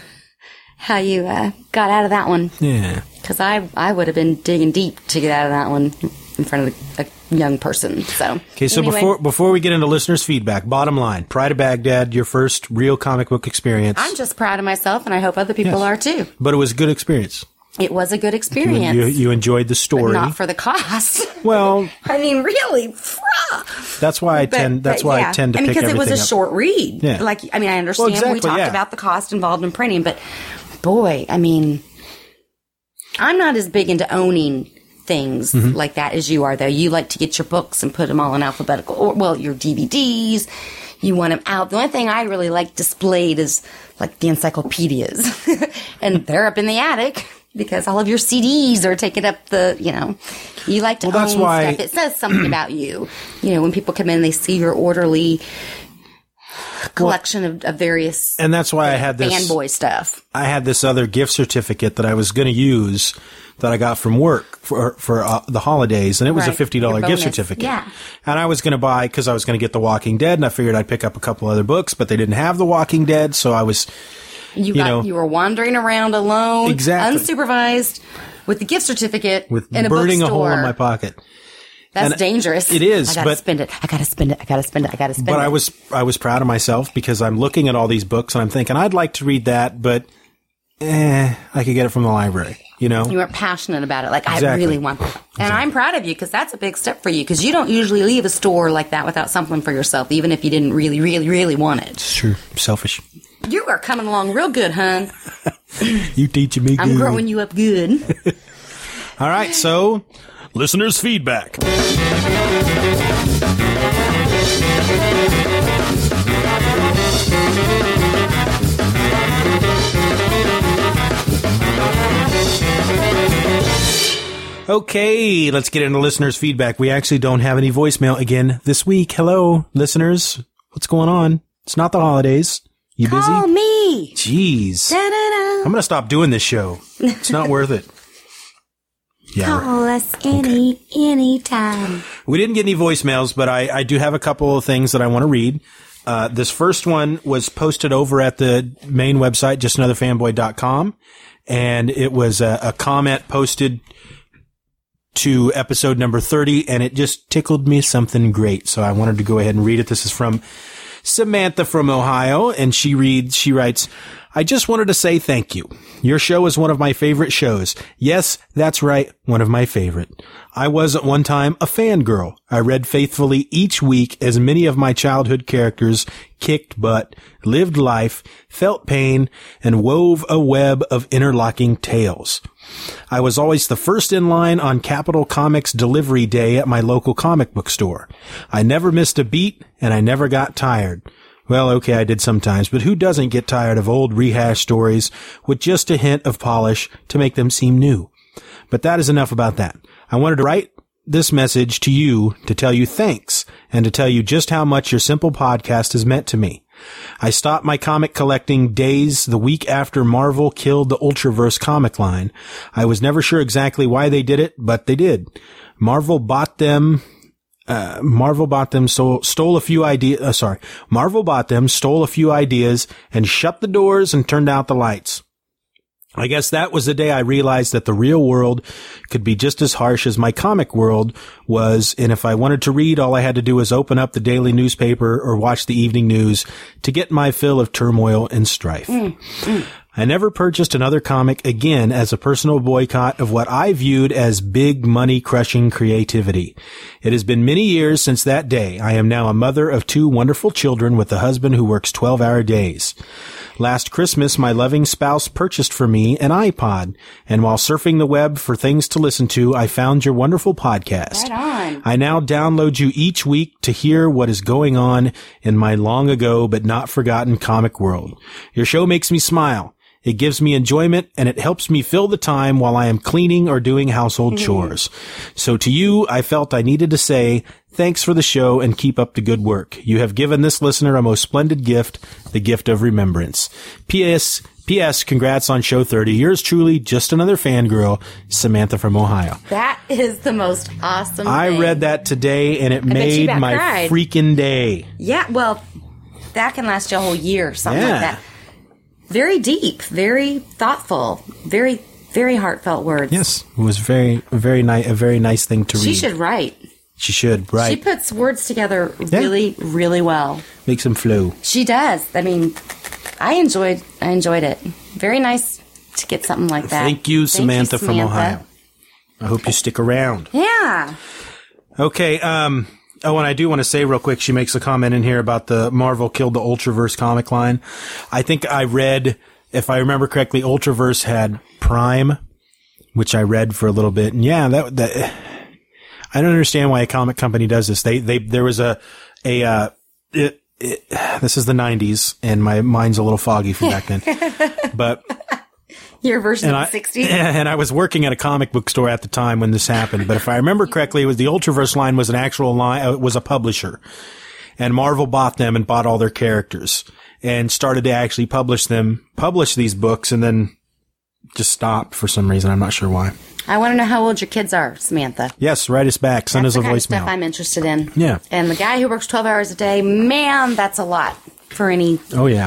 got out of that one. Yeah. Because I would have been digging deep to get out of that one in front of a young person. So anyway. Before we get into listeners' feedback, bottom line, Pride of Baghdad, your first real comic book experience. I'm just proud of myself, and I hope other people are too. But it was a good experience. It was a good experience. You enjoyed the story. But not for the cost. Well, I mean, really. That's why I tend to pick everything up. Because it was a short read. Yeah. I understand we talked about the cost involved in printing, but boy, I'm not as big into owning things like that as you are, though. You like to get your books and put them all in alphabetical, or your DVDs. You want them out. The only thing I really like displayed is like the encyclopedias, and they're up in the attic because all of your CDs are taking up the. You like to own stuff. It says something about you. When people come in, they see your orderly collection of various. And that's why I had this fanboy stuff. I had this other gift certificate that I was going to use that I got from work for the holidays, and it was a $50 gift certificate. Yeah. And I was going to buy, because I was going to get The Walking Dead, and I figured I'd pick up a couple other books, but they didn't have The Walking Dead, so I was, you were wandering around alone, exactly, unsupervised, with the gift certificate in a burning bookstore. A hole in my pocket. That's dangerous. It is. I gotta spend it. But I was proud of myself because I'm looking at all these books and I'm thinking, I'd like to read that, but I could get it from the library. You weren't passionate about it. Exactly. I really want that. And exactly. I'm proud of you because that's a big step for you, because you don't usually leave a store like that without something for yourself, even if you didn't really, really, really want it. It's true. Selfish. You are coming along real good, hon. You teaching me good. I'm growing you up good. All right, so listeners' feedback. Okay, let's get into listeners' feedback. We actually don't have any voicemail again this week. Hello, listeners. What's going on? It's not the holidays. You busy? Call me. Jeez. Da-da-da. I'm going to stop doing this show. It's not worth it. Yeah. Call us anytime. We didn't get any voicemails, but I do have a couple of things that I want to read. This first one was posted over at the main website, justanotherfanboy.com, and it was a comment posted to episode number 30, and it just tickled me something great. So I wanted to go ahead and read it. This is from Samantha from Ohio, and she writes, I just wanted to say thank you. Your show is one of my favorite shows. Yes, that's right, one of my favorite. I was at one time a fangirl. I read faithfully each week as many of my childhood characters kicked butt, lived life, felt pain, and wove a web of interlocking tales. I was always the first in line on Capital Comics delivery day at my local comic book store. I never missed a beat, and I never got tired. Well, okay, I did sometimes, but who doesn't get tired of old rehashed stories with just a hint of polish to make them seem new? But that is enough about that. I wanted to write this message to you to tell you thanks and to tell you just how much your simple podcast has meant to me. I stopped my comic collecting days the week after Marvel killed the Ultraverse comic line. I was never sure exactly why they did it, but they did. Marvel bought them, stole a few ideas, and shut the doors and turned out the lights. I guess that was the day I realized that the real world could be just as harsh as my comic world was, and if I wanted to read, all I had to do was open up the daily newspaper or watch the evening news to get my fill of turmoil and strife. I never purchased another comic again as a personal boycott of what I viewed as big money crushing creativity. It has been many years since that day. I am now a mother of 2 wonderful children with a husband who works 12-hour days. Last Christmas, my loving spouse purchased for me an iPod, and while surfing the web for things to listen to, I found your wonderful podcast. Right on. I now download you each week to hear what is going on in my long ago but not forgotten comic world. Your show makes me smile. It gives me enjoyment, and it helps me fill the time while I am cleaning or doing household chores. So to you, I felt I needed to say, thanks for the show and keep up the good work. You have given this listener a most splendid gift, the gift of remembrance. P.S. Congrats on show 30. Yours truly, just another fangirl, Samantha from Ohio. That is the most awesome I thing. read that today, and it made my freaking day. Yeah, well, that can last you a whole year, something like that. Very deep, very thoughtful, very, very heartfelt words. Yes, it was a very nice thing to read. She should write. She should, right. She puts words together really, really well. Makes them flow. She does. I mean, I enjoyed it. Very nice to get something like that. Thank you, Samantha from Ohio. I hope you stick around. Yeah. Okay, oh, and I do want to say real quick, she makes a comment in here about the Marvel killed the Ultraverse comic line. I think I read, if I remember correctly, Ultraverse had Prime, which I read for a little bit. And yeah, that I don't understand why a comic company does this. There was this is the 90s, and my mind's a little foggy from back then. But your version of the 60s. And I was working at a comic book store at the time when this happened. But if I remember correctly, it was the Ultraverse line was an actual line. It was a publisher, and Marvel bought them and bought all their characters and started to actually publish these books, and then just stopped for some reason. I'm not sure why. I want to know how old your kids are, Samantha. Yes, write us back. Send us a voicemail. That's the kind of stuff I'm interested in. Yeah. And the guy who works 12 hours a day, man, that's a lot for any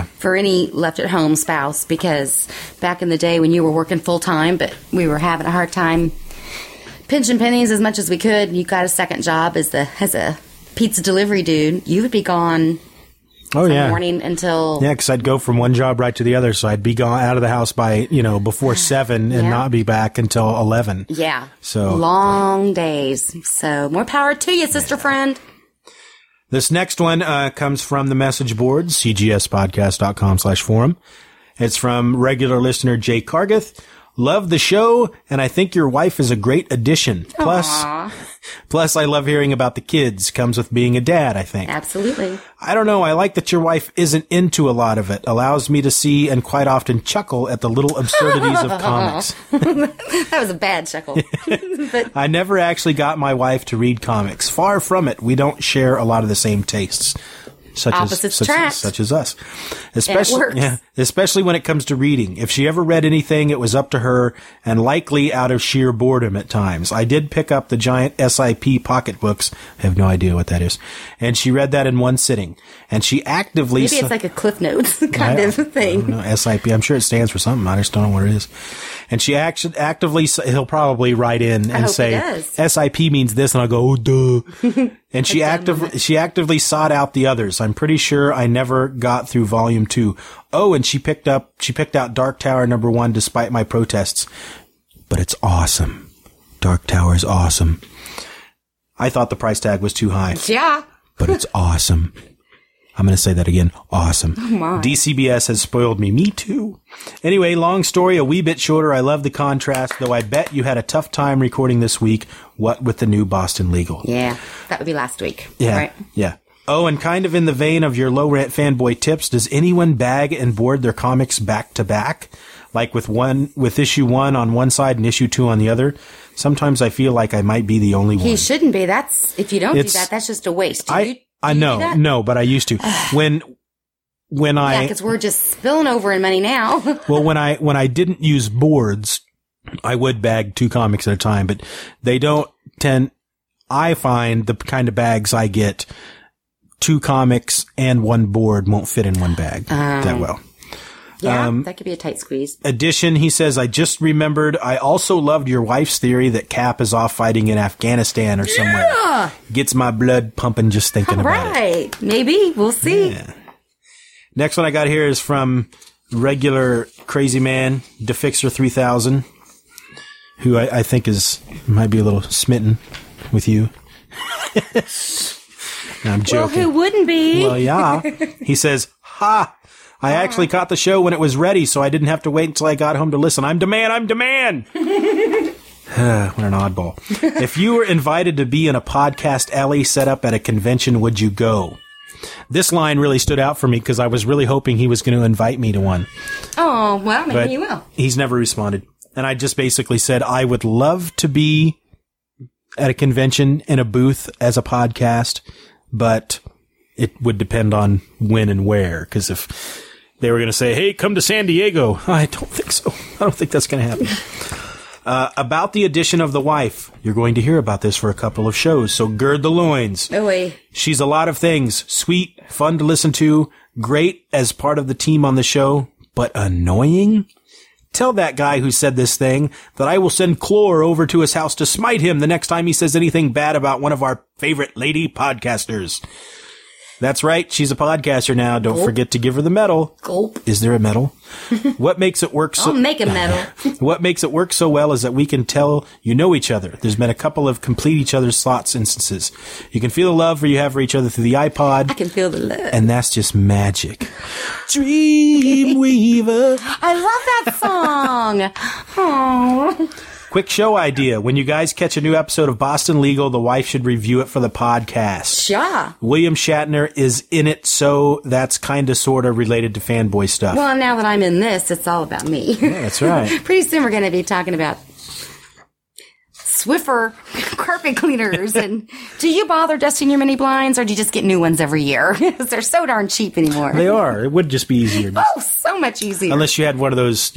left at home spouse, because back in the day when you were working full time, but we were having a hard time pinching pennies as much as we could, and you got a second job as a pizza delivery dude, you would be gone from morning until... Yeah, because I'd go from one job right to the other, so I'd be gone out of the house by, before 7 and not be back until 11. Yeah. So long days. So more power to you, sister friend. This next one comes from the message board, cgspodcast.com/forum. It's from regular listener Jay Cargith. Love the show, and I think your wife is a great addition. Plus, I love hearing about the kids. Comes with being a dad, I think. Absolutely. I don't know. I like that your wife isn't into a lot of it. Allows me to see and quite often chuckle at the little absurdities of comics. That was a bad chuckle. But I never actually got my wife to read comics. Far from it. We don't share a lot of the same tastes. Such as us. Especially when it comes to reading. If she ever read anything, it was up to her, and likely out of sheer boredom at times. I did pick up the giant SIP pocketbooks. I have no idea what that is. And she read that in one sitting. And she actively... Maybe it's like a Cliff Notes kind of thing. I don't know, SIP. I'm sure it stands for something. I just don't know what it is. And she actively... He'll probably write in and say, SIP means this, and I'll go, oh, duh. And she actively sought out the others. I'm pretty sure I never got through volume 2. Oh, and she picked out Dark Tower #1 despite my protests. But it's awesome. Dark Tower is awesome. I thought the price tag was too high. Yeah. But it's awesome. I'm going to say that again. Awesome. Oh my. DCBS has spoiled me. Me too. Anyway, long story, a wee bit shorter. I love the contrast, though I bet you had a tough time recording this week. What with the new Boston Legal? Yeah. That would be last week. Yeah. Right? Yeah. Oh, and kind of in the vein of your low rent fanboy tips, does anyone bag and board their comics back to back? Like with issue 1 on one side and issue 2 on the other? Sometimes I feel like I might be the only one. He shouldn't be. If you don't do that, that's just a waste. I know. No, but I used to. When yeah, because we're just spilling over in money now. Well, when I didn't use boards, I would bag 2 comics at a time, but they don't tend, I find the kind of bags I get, 2 comics and 1 board won't fit in one bag that well. Yeah, that could be a tight squeeze. Addition, he says, I just remembered, I also loved your wife's theory that Cap is off fighting in Afghanistan or somewhere. Yeah. Gets my blood pumping just thinking about it. Right. Maybe. We'll see. Yeah. Next one I got here is from regular crazy man, Defixer 3000, who I think might be a little smitten with you. No, I'm joking. Well, who wouldn't be? Well, yeah. He says, ha! I actually caught the show when it was ready, so I didn't have to wait until I got home to listen. I'm demand! What an oddball. If you were invited to be in a podcast alley set up at a convention, would you go? This line really stood out for me because I was really hoping he was going to invite me to one. Oh, well, maybe he will. He's never responded. And I just basically said, I would love to be at a convention in a booth as a podcast, but it would depend on when and where. Because if they were going to say, hey, come to San Diego, I don't think so. I don't think that's going to happen. About the addition of the wife, you're going to hear about this for a couple of shows, so gird the loins. Oh, wait. She's a lot of things. Sweet, fun to listen to, great as part of the team on the show, but annoying? Tell that guy who said this thing that I will send Chlor over to his house to smite him the next time he says anything bad about one of our favorite lady podcasters. That's right. She's a podcaster now. Don't forget to give her the medal. Gulp. Is there a medal? What makes it work so... I'll make a medal. What makes it work so well is that we can tell you know each other. There's been a couple of complete each other's thoughts instances. You can feel the love you have for each other through the iPod. I can feel the love. And that's just magic. Dreamweaver. I love that song. Oh. Quick show idea. When you guys catch a new episode of Boston Legal, the wife should review it for the podcast. Yeah. William Shatner is in it, so that's kind of sort of related to fanboy stuff. Well, now that I'm in this, it's all about me. Yeah, that's right. Pretty soon we're going to be talking about Swiffer carpet cleaners. And do you bother dusting your mini blinds, or do you just get new ones every year? Because they're so darn cheap anymore. They are. It would just be easier. Oh, so much easier. Unless you had one of those,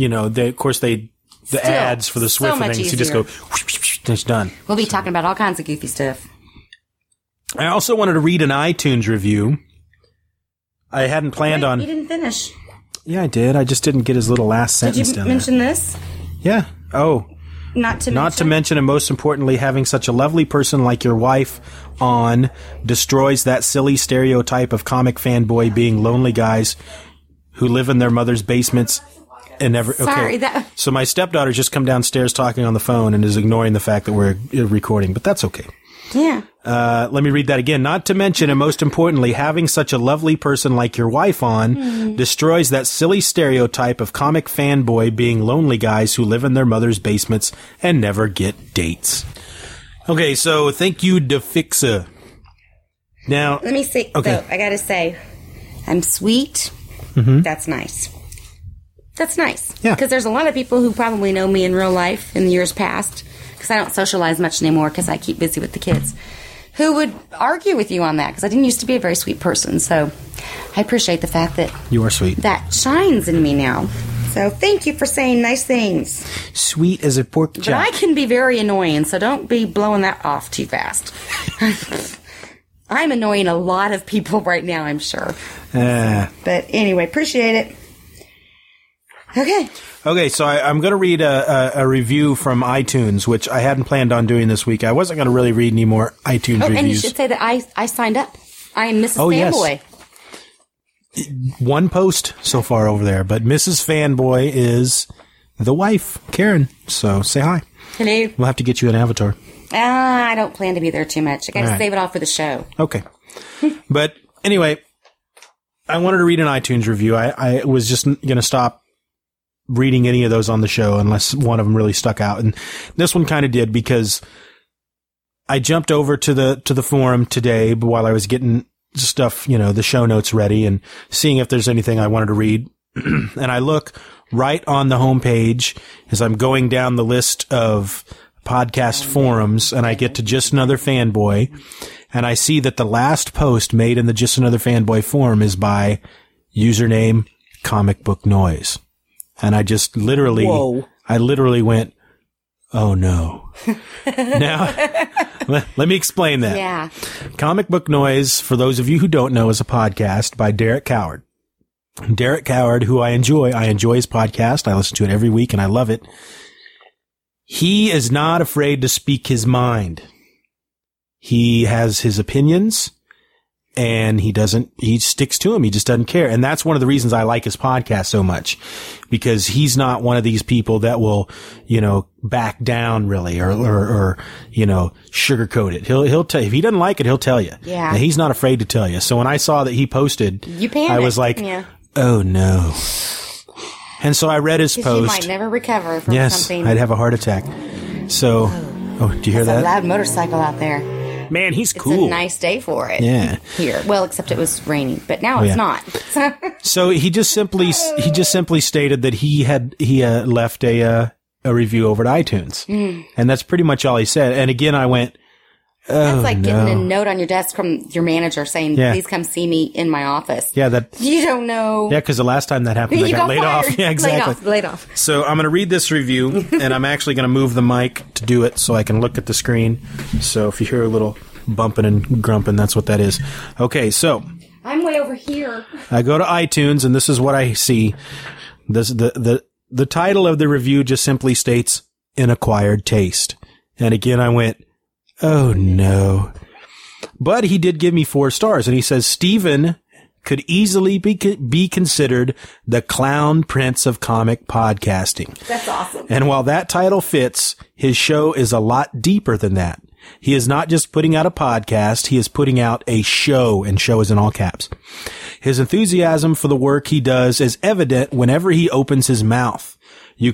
the ads for the Swiffer things. Easier. You just go, whoosh, it's done. We'll be talking about all kinds of goofy stuff. I also wanted to read an iTunes review. I hadn't planned on... You didn't finish. Yeah, I did. I just didn't get his little last sentence down there. Did you mention this? Yeah. Oh. Not to mention, and most importantly, having such a lovely person like your wife on destroys that silly stereotype of comic fanboy being lonely guys who live in their mother's basements and never. Sorry, okay. So my stepdaughter's just come downstairs talking on the phone and is ignoring the fact that we're recording, but that's okay. Yeah. Let me read that again. Not to mention, and most importantly, having such a lovely person like your wife on destroys that silly stereotype of comic fanboy being lonely guys who live in their mother's basements and never get dates. Okay, so thank you, Defixa. Now, let me see. Okay. So I gotta say, I'm sweet. Mm-hmm. That's nice. That's nice. Yeah. Because there's a lot of people who probably know me in real life in the years past, because I don't socialize much anymore because I keep busy with the kids, who would argue with you on that, because I didn't used to be a very sweet person. So I appreciate the fact that you are sweet. That shines in me now. So thank you for saying nice things. Sweet as a pork chop. But I can be very annoying, so don't be blowing that off too fast. I'm annoying a lot of people right now, I'm sure. But anyway, appreciate it. Okay, so I'm going to read a review from iTunes, which I hadn't planned on doing this week. I wasn't going to really read any more iTunes reviews. And you should say that I signed up. I am Mrs. Fanboy. Yes. one post so far over there, but Mrs. Fanboy is the wife, Karen. So say hi. Hello. We'll have to get you an avatar. I don't plan to be there too much. I got to save it all for the show. Okay. But anyway, I wanted to read an iTunes review. I was just going to stop reading any of those on the show unless one of them really stuck out. And this one kind of did, because I jumped over to the forum today while I was getting stuff, the show notes ready and seeing if there's anything I wanted to read. And I look right on the homepage as I'm going down the list of podcast forums, and I get to Just Another Fanboy, and I see that the last post made in the Just Another Fanboy forum is by username Comic Book Noise. And I just literally went, oh no. Now, let me explain that. Yeah. Comic Book Noise, for those of you who don't know, is a podcast by Derek Coward. Derek Coward, who I enjoy his podcast. I listen to it every week and I love it. He is not afraid to speak his mind. He has his opinions and he sticks to them. He just doesn't care. And that's one of the reasons I like his podcast so much, because he's not one of these people that will, back down really or sugarcoat it. He'll tell you. If he doesn't like it, he'll tell you. Yeah. And he's not afraid to tell you. So when I saw that he posted, I was like, oh no. And so I read his post. You might never recover from something. Yes, I'd have a heart attack. So, do you hear that? There's a loud motorcycle out there. Man, he's cool. It's a nice day for it. Yeah. Here. Well, except it was raining, but now it's not. So he just simply stated that he left a review over at iTunes. And that's pretty much all he said. And again, I went, that's like getting a note on your desk from your manager saying, please come see me in my office. Yeah, you don't know. Yeah, because the last time that happened, I got laid off. Yeah, exactly. Laid off. So I'm going to read this review, and I'm actually going to move the mic to do it so I can look at the screen. So if you hear a little bumping and grumping, that's what that is. Okay, so I'm way over here. I go to iTunes, and this is what I see. The title of the review just simply states, "An Acquired Taste." And again, I went, oh no. But he did give me 4 stars, and he says, Steven could easily be considered the clown prince of comic podcasting. That's awesome. And while that title fits, his show is a lot deeper than that. He is not just putting out a podcast, he is putting out a show, and show is in all caps. His enthusiasm for the work he does is evident whenever he opens his mouth. You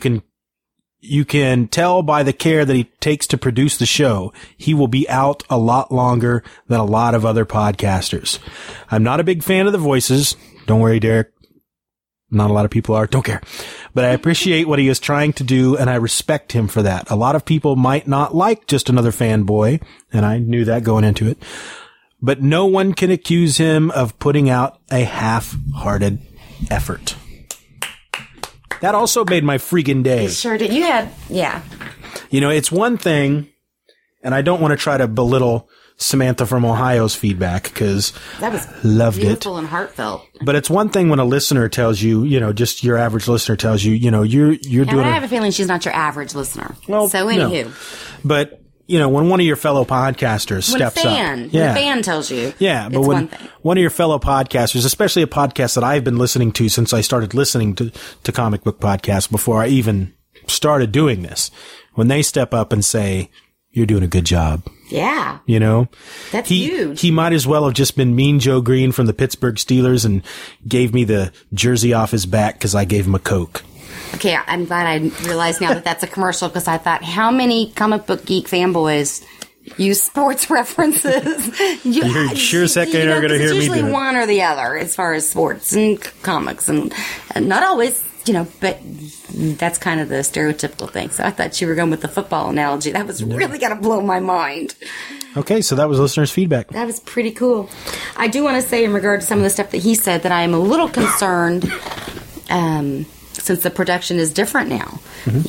can tell by the care that he takes to produce the show, he will be out a lot longer than a lot of other podcasters. I'm not a big fan of the voices. Don't worry, Derek. Not a lot of people are. Don't care. But I appreciate what he is trying to do, and I respect him for that. A lot of people might not like Just Another Fanboy, and I knew that going into it. But no one can accuse him of putting out a half-hearted effort. That also made my freaking day. It sure did. Yeah. It's one thing, and I don't want to try to belittle Samantha from Ohio's feedback, because that was loved beautiful it. And heartfelt. But it's one thing when a listener tells you, just your average listener tells you, you're doing. I have a feeling she's not your average listener. Well, so anywho. No. But when one of your fellow podcasters steps up. When a fan tells you. Yeah, but when one of your fellow podcasters, especially a podcast that I've been listening to since I started listening to comic book podcasts before I even started doing this, when they step up and say, you're doing a good job. Yeah. That's huge. He might as well have just been Mean Joe Green from the Pittsburgh Steelers and gave me the jersey off his back because I gave him a Coke. Okay, I'm glad I realized now that that's a commercial, because I thought, how many comic book geek fanboys use sports references? You're sure as heck ain't going to hear me do it. It's usually one or the other as far as sports and comics, and not always, but that's kind of the stereotypical thing. So I thought you were going with the football analogy. That was really going to blow my mind. Okay, so that was listeners' feedback. That was pretty cool. I do want to say, in regard to some of the stuff that he said, that I am a little concerned, since the production is different now,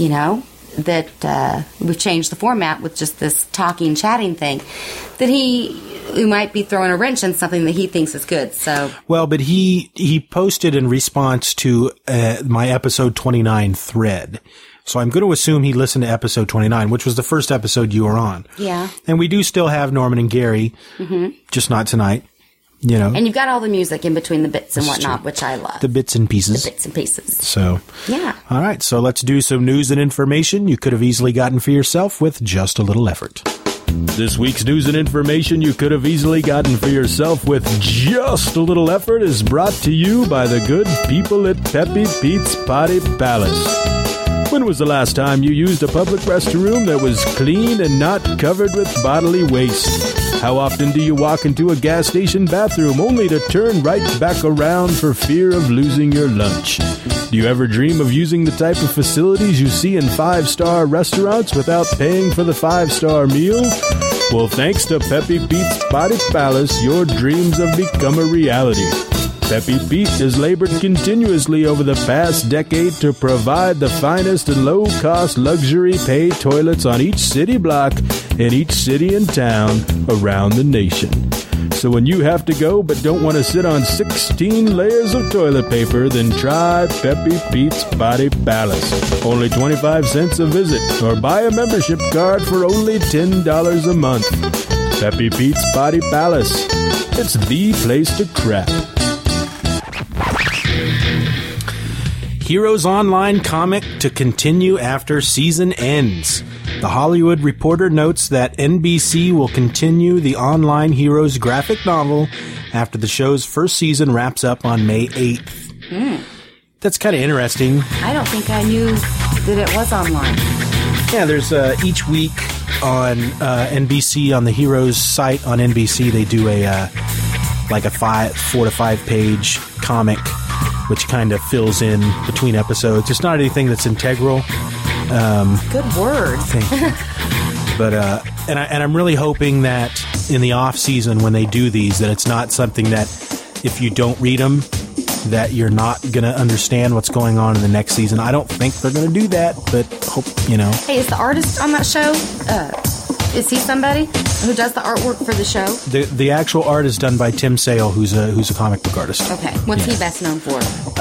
that we've changed the format with just this talking, chatting thing, that he might be throwing a wrench in something that he thinks is good. So, well, but he posted in response to my episode 29 thread. So I'm going to assume he listened to episode 29, which was the first episode you were on. Yeah. And we do still have Norman and Gary, just not tonight. you know. And you've got all the music in between the bits and whatnot, which I love. The bits and pieces. The bits and pieces. So, yeah. All right, so let's do some news and information you could have easily gotten for yourself with just a little effort. This week's news and information you could have easily gotten for yourself with just a little effort is brought to you by the good people at Peppy Pete's Potty Palace. When was the last time you used a public restroom that was clean and not covered with bodily waste? How often do you walk into a gas station bathroom only to turn right back around for fear of losing your lunch? Do you ever dream of using the type of facilities you see in 5-star restaurants without paying for the 5-star meal? Well, thanks to Peppy Pete's Potty Palace, your dreams have become a reality. Peppy Pete has labored continuously over the past decade to provide the finest and low-cost luxury pay toilets on each city block in each city and town around the nation. So when you have to go but don't want to sit on 16 layers of toilet paper, then try Peppy Pete's Potty Palace. Only 25 cents a visit, or buy a membership card for only $10 a month. Peppy Pete's Potty Palace. It's the place to crap. Heroes Online comic to continue after season ends. The Hollywood Reporter notes that NBC will continue the Online Heroes graphic novel after the show's first season wraps up on May 8th. That's kind of interesting. I don't think I knew that it was online. Yeah, there's each week on NBC, on the Heroes site on NBC, they do a 4 to 5 page comic, which kind of fills in between episodes. It's not anything that's integral. Good word. Thank you. But and I'm really hoping that in the off season when they do these, that it's not something that if you don't read them, that you're not going to understand what's going on in the next season. I don't think they're going to do that, but hope, you know. Hey, is the artist on that show? Is he somebody who does the artwork for the show? The actual art is done by Tim Sale, who's a comic book artist. Okay, what's he best known for?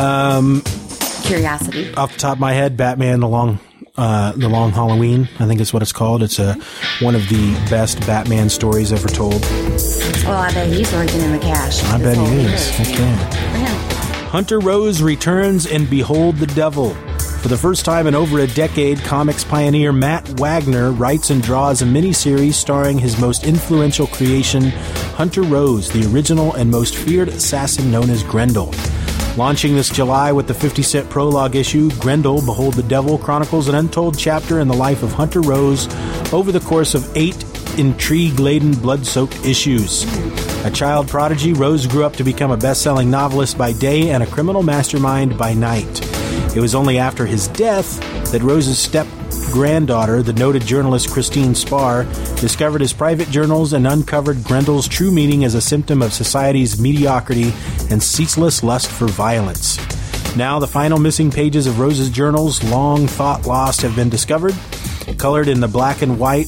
Curiosity. Off the top of my head, Batman: The Long Halloween, I think is what it's called. It's one of the best Batman stories ever told. Well, I bet he's working in the cash. I bet he is. Okay. Yeah. Hunter Rose returns and Behold the Devil. For the first time in over a decade, comics pioneer Matt Wagner writes and draws a miniseries starring his most influential creation, Hunter Rose, the original and most feared assassin known as Grendel. Launching this July with the 50-cent prologue issue, Grendel, Behold the Devil, chronicles an untold chapter in the life of Hunter Rose over the course of 8 intrigue-laden, blood-soaked issues. A child prodigy, Rose grew up to become a best-selling novelist by day and a criminal mastermind by night. It was only after his death that Rose's step-granddaughter, the noted journalist Christine Spar, discovered his private journals and uncovered Grendel's true meaning as a symptom of society's mediocrity and ceaseless lust for violence. Now, the final missing pages of Rose's journals, long thought lost, have been discovered, colored in the black,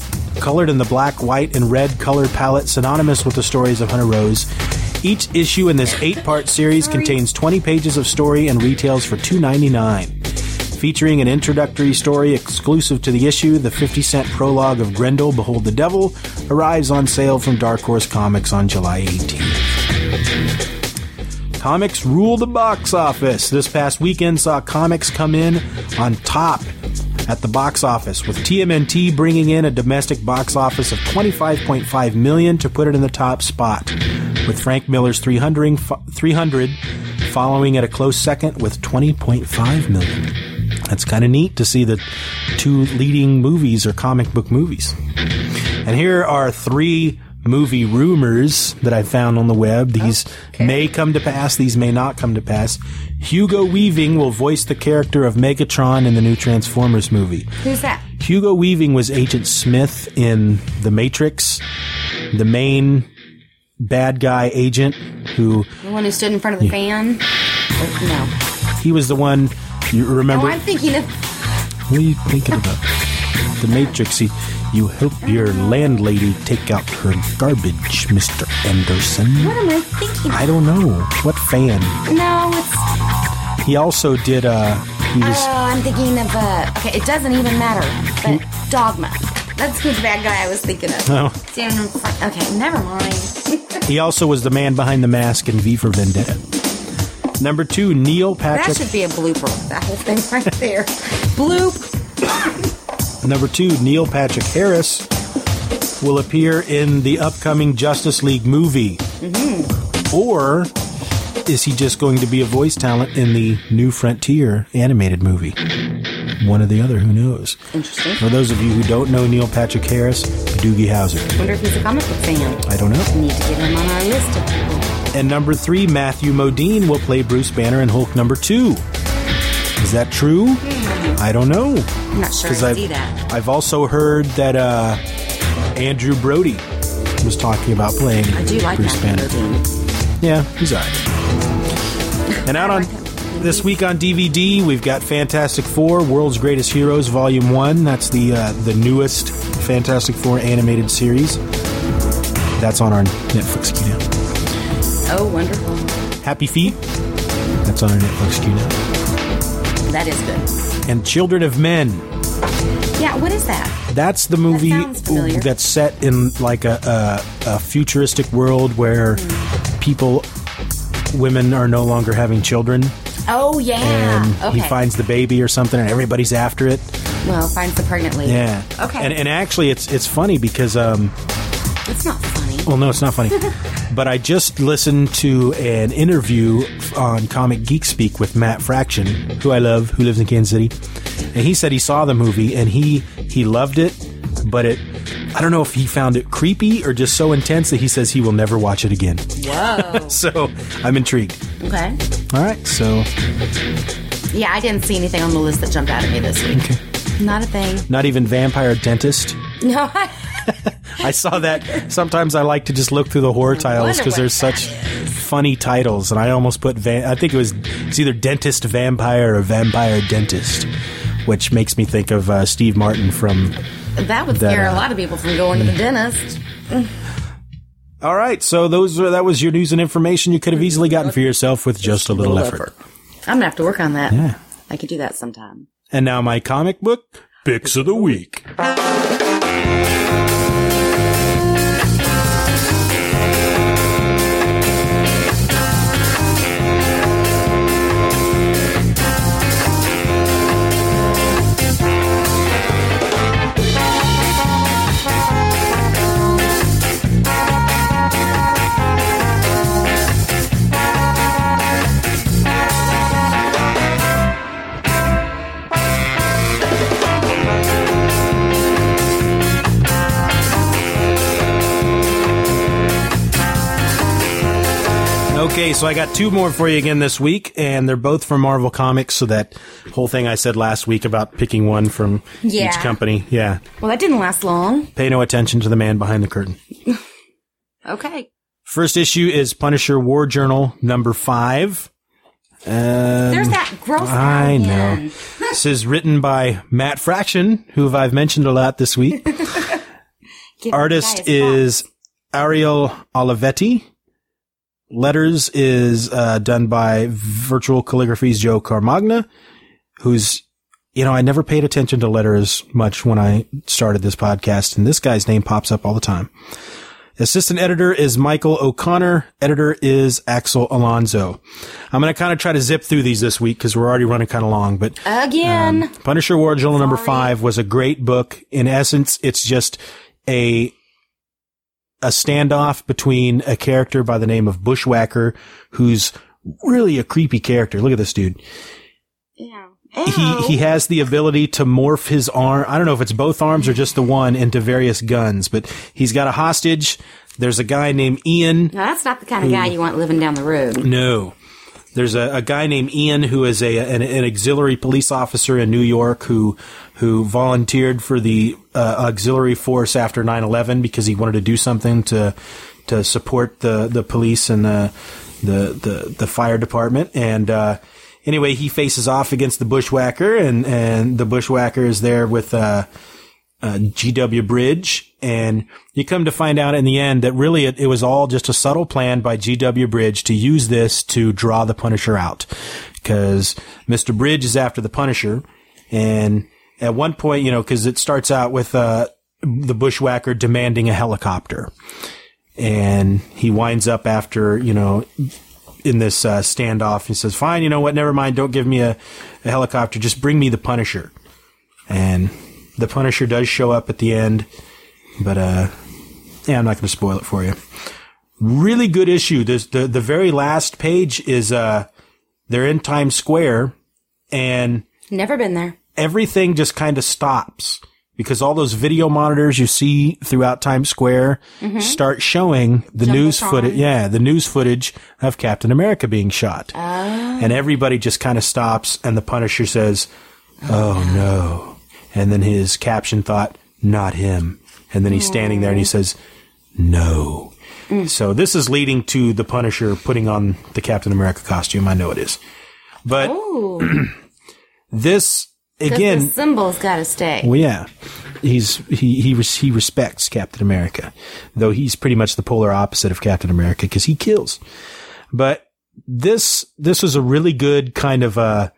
white, and red color palette synonymous with the stories of Hunter Rose. Each issue in this 8-part series contains 20 pages of story and retails for $2.99. Featuring an introductory story exclusive to the issue, the 50-cent prologue of Grendel, Behold the Devil, arrives on sale from Dark Horse Comics on July 18th. Comics rule the box office. This past weekend saw comics come in on top at the box office, with TMNT bringing in a domestic box office of $25.5 million to put it in the top spot, with Frank Miller's 300 following at a close second with $20.5 million. That's kind of neat to see the 2 leading movies are comic book movies. And here are 3 movie rumors that I found on the web. These may come to pass, these may not come to pass. Hugo Weaving will voice the character of Megatron in the new Transformers movie. Who's that? Hugo Weaving was Agent Smith in The Matrix, the main bad guy agent who... The one who stood in front of the fan? No. He was the one, you remember? No, I'm thinking of... What are you thinking about? The Matrix, you help your landlady take out her garbage, Mr. Anderson. What am I thinking of? I don't know. What fan? No, it's... He also did, I'm thinking of, okay, it doesn't even matter, but Dogma. That's who the bad guy I was thinking of. No. Standing in front. Okay, never mind. He also was the man behind the mask in V for Vendetta. Number 2, Neil Patrick. That should be a blooper. That whole thing right there. Bloop. Number 2, Neil Patrick Harris will appear in the upcoming Justice League movie. Mm-hmm. Or is he just going to be a voice talent in the New Frontier animated movie? One or the other, who knows? Interesting. For those of you who don't know Neil Patrick Harris, Doogie Howser. I wonder if he's a comic book fan. I don't know. We need to get him on our list of people. And number 3, Matthew Modine will play Bruce Banner in Hulk number 2. Is that true? I don't know. I'm not sure I see that. I've also heard that Andrew Brody was talking about playing I do like Bruce Banner. Yeah, he's all right. And out on this week on DVD, we've got Fantastic Four, World's Greatest Heroes, Volume 1. That's the newest Fantastic Four animated series. That's on our Netflix queue now. Oh, wonderful. Happy Feet. That's on our Netflix queue now. That is good. And Children of Men. Yeah, what is that? That's the movie that's set in like a futuristic world where women are no longer having children. Oh, yeah. And he finds the baby or something and everybody's after it. Well, finds the pregnant lady. Yeah. Okay. And actually, it's funny because... it's not funny. Well, no, it's not funny. But I just listened to an interview on Comic Geek Speak with Matt Fraction, who I love, who lives in Kansas City. And he said he saw the movie and he loved it, but I don't know if he found it creepy or just so intense that he says he will never watch it again. Whoa. So I'm intrigued. Okay. All right, so... Yeah, I didn't see anything on the list that jumped out at me this week. Okay. Not a thing. Not even Vampire Dentist? No, I saw that. Sometimes I like to just look through the horror titles because there's such funny titles, and I almost put I think it's either Dentist Vampire or Vampire Dentist, which makes me think of Steve Martin from... That would scare a lot of people from going to the dentist. All right, so that was your news and information you could have easily gotten for yourself with just a little effort. I'm going to have to work on that. Yeah. I could do that sometime. And now my comic book picks of the week. Okay, so I got 2 more for you again this week, and they're both from Marvel Comics, so that whole thing I said last week about picking one from each company. Yeah. Well, that didn't last long. Pay no attention to the man behind the curtain. Okay. First issue is Punisher War Journal number 5. There's that gross guy I again. know. This is written by Matt Fraction, who I've mentioned a lot this week. Artist is Ariel Olivetti. Letters is done by Virtual Calligraphy's Joe Carmagna, who's, I never paid attention to letters much when I started this podcast, and this guy's name pops up all the time. Assistant editor is Michael O'Connor. Editor is Axel Alonso. I'm going to kind of try to zip through these this week because we're already running kind of long, but again, Punisher War Journal number 5 was a great book. In essence, it's just a standoff between a character by the name of Bushwhacker, who's really a creepy character. Look at this dude. Yeah. He has the ability to morph his arm. I don't know if it's both arms or just the one into various guns, but he's got a hostage. There's a guy named Ian. No, that's not the kind of guy you want living down the road. No. There's a guy named Ian who is an auxiliary police officer in New York who volunteered for the auxiliary force after 9/11 because he wanted to do something to support the police and the fire department. And anyway, he faces off against the Bushwhacker, and the Bushwhacker is there with G.W. Bridge. And you come to find out in the end that really it was all just a subtle plan by G.W. Bridge to use this to draw the Punisher out. Because Mr. Bridge is after the Punisher. And at one point, because it starts out with the bushwhacker demanding a helicopter. And he winds up after, in this standoff, he says, fine, you know what, never mind, don't give me a helicopter, just bring me the Punisher. And the Punisher does show up at the end, but I'm not going to spoil it for you. Really good issue. The very last page is they're in Times Square, and never been there. Everything just kind of stops. Because all those video monitors you see throughout Times Square start showing the news footage. Yeah, the news footage of Captain America being shot. Oh. And everybody just kind of stops, and the Punisher says, "Oh no!" And then his caption thought, "Not him." And then he's standing there and he says, "No." So this is leading to the Punisher putting on the Captain America costume. I know it is, but this. Again, the symbol's got to stay. Well, yeah, he respects Captain America, though he's pretty much the polar opposite of Captain America because he kills. But this was a really good kind of a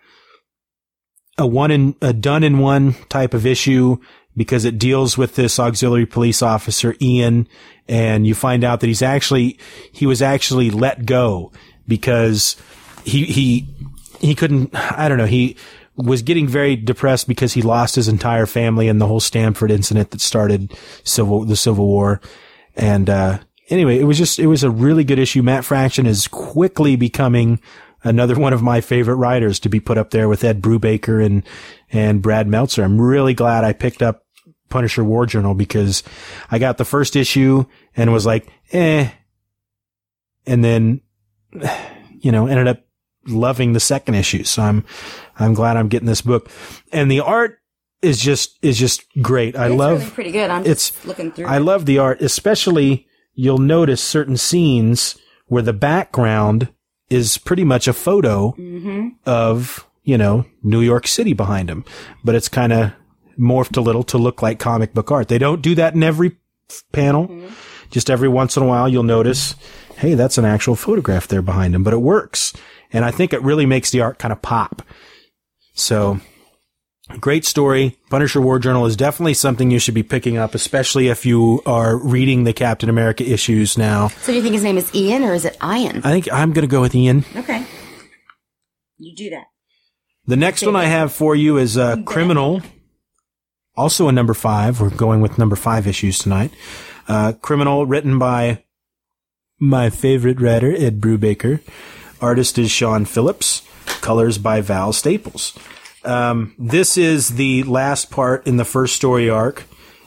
done in one type of issue because it deals with this auxiliary police officer Ian, and you find out that he was actually let go because he couldn't. I don't know. He was getting very depressed because he lost his entire family in the whole Stamford incident that started the Civil War. And, anyway, it was a really good issue. Matt Fraction is quickly becoming another one of my favorite writers to be put up there with Ed Brubaker and Brad Meltzer. I'm really glad I picked up Punisher War Journal because I got the first issue and was like, and then, ended up loving the second issue. So I'm glad I'm getting this book. And the art is just great. It's really pretty good. I'm just looking through. I love the art, especially you'll notice certain scenes where the background is pretty much a photo of, New York City behind him, but it's kind of morphed a little to look like comic book art. They don't do that in every panel. Just every once in a while you'll notice, hey, that's an actual photograph there behind him, but it works. And I think it really makes the art kind of pop. So, great story. Punisher War Journal is definitely something you should be picking up, especially if you are reading the Captain America issues now. So do you think his name is Ian or is it Ian? I think I'm going to go with Ian. Okay. You do that. The next one I have for you is Criminal. Also a number 5. We're going with number 5 issues tonight. Criminal, written by my favorite writer, Ed Brubaker. Artist is Sean Phillips. Colors by Val Staples. This is the last part in the first story arc,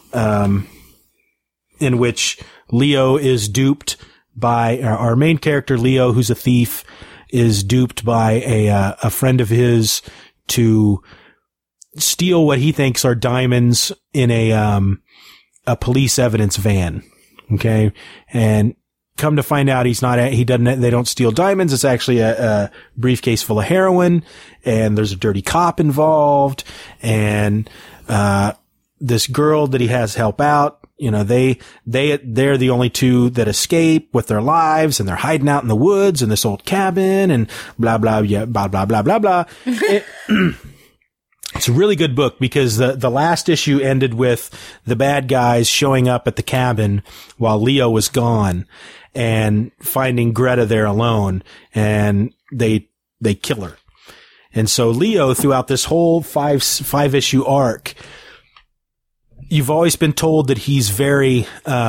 in which Leo is duped by our main character, Leo, who's a thief, is duped by a friend of his to steal what he thinks are diamonds in a police evidence van. Okay. And come to find out they don't steal diamonds. It's actually a briefcase full of heroin, and there's a dirty cop involved, and this girl that he has help out, they're the only two that escape with their lives, and they're hiding out in the woods in this old cabin, and blah blah blah blah blah blah blah. It's a really good book because the last issue ended with the bad guys showing up at the cabin while Leo was gone and finding Greta there alone, and they kill her. And so Leo, throughout this whole five issue arc, you've always been told that he's very,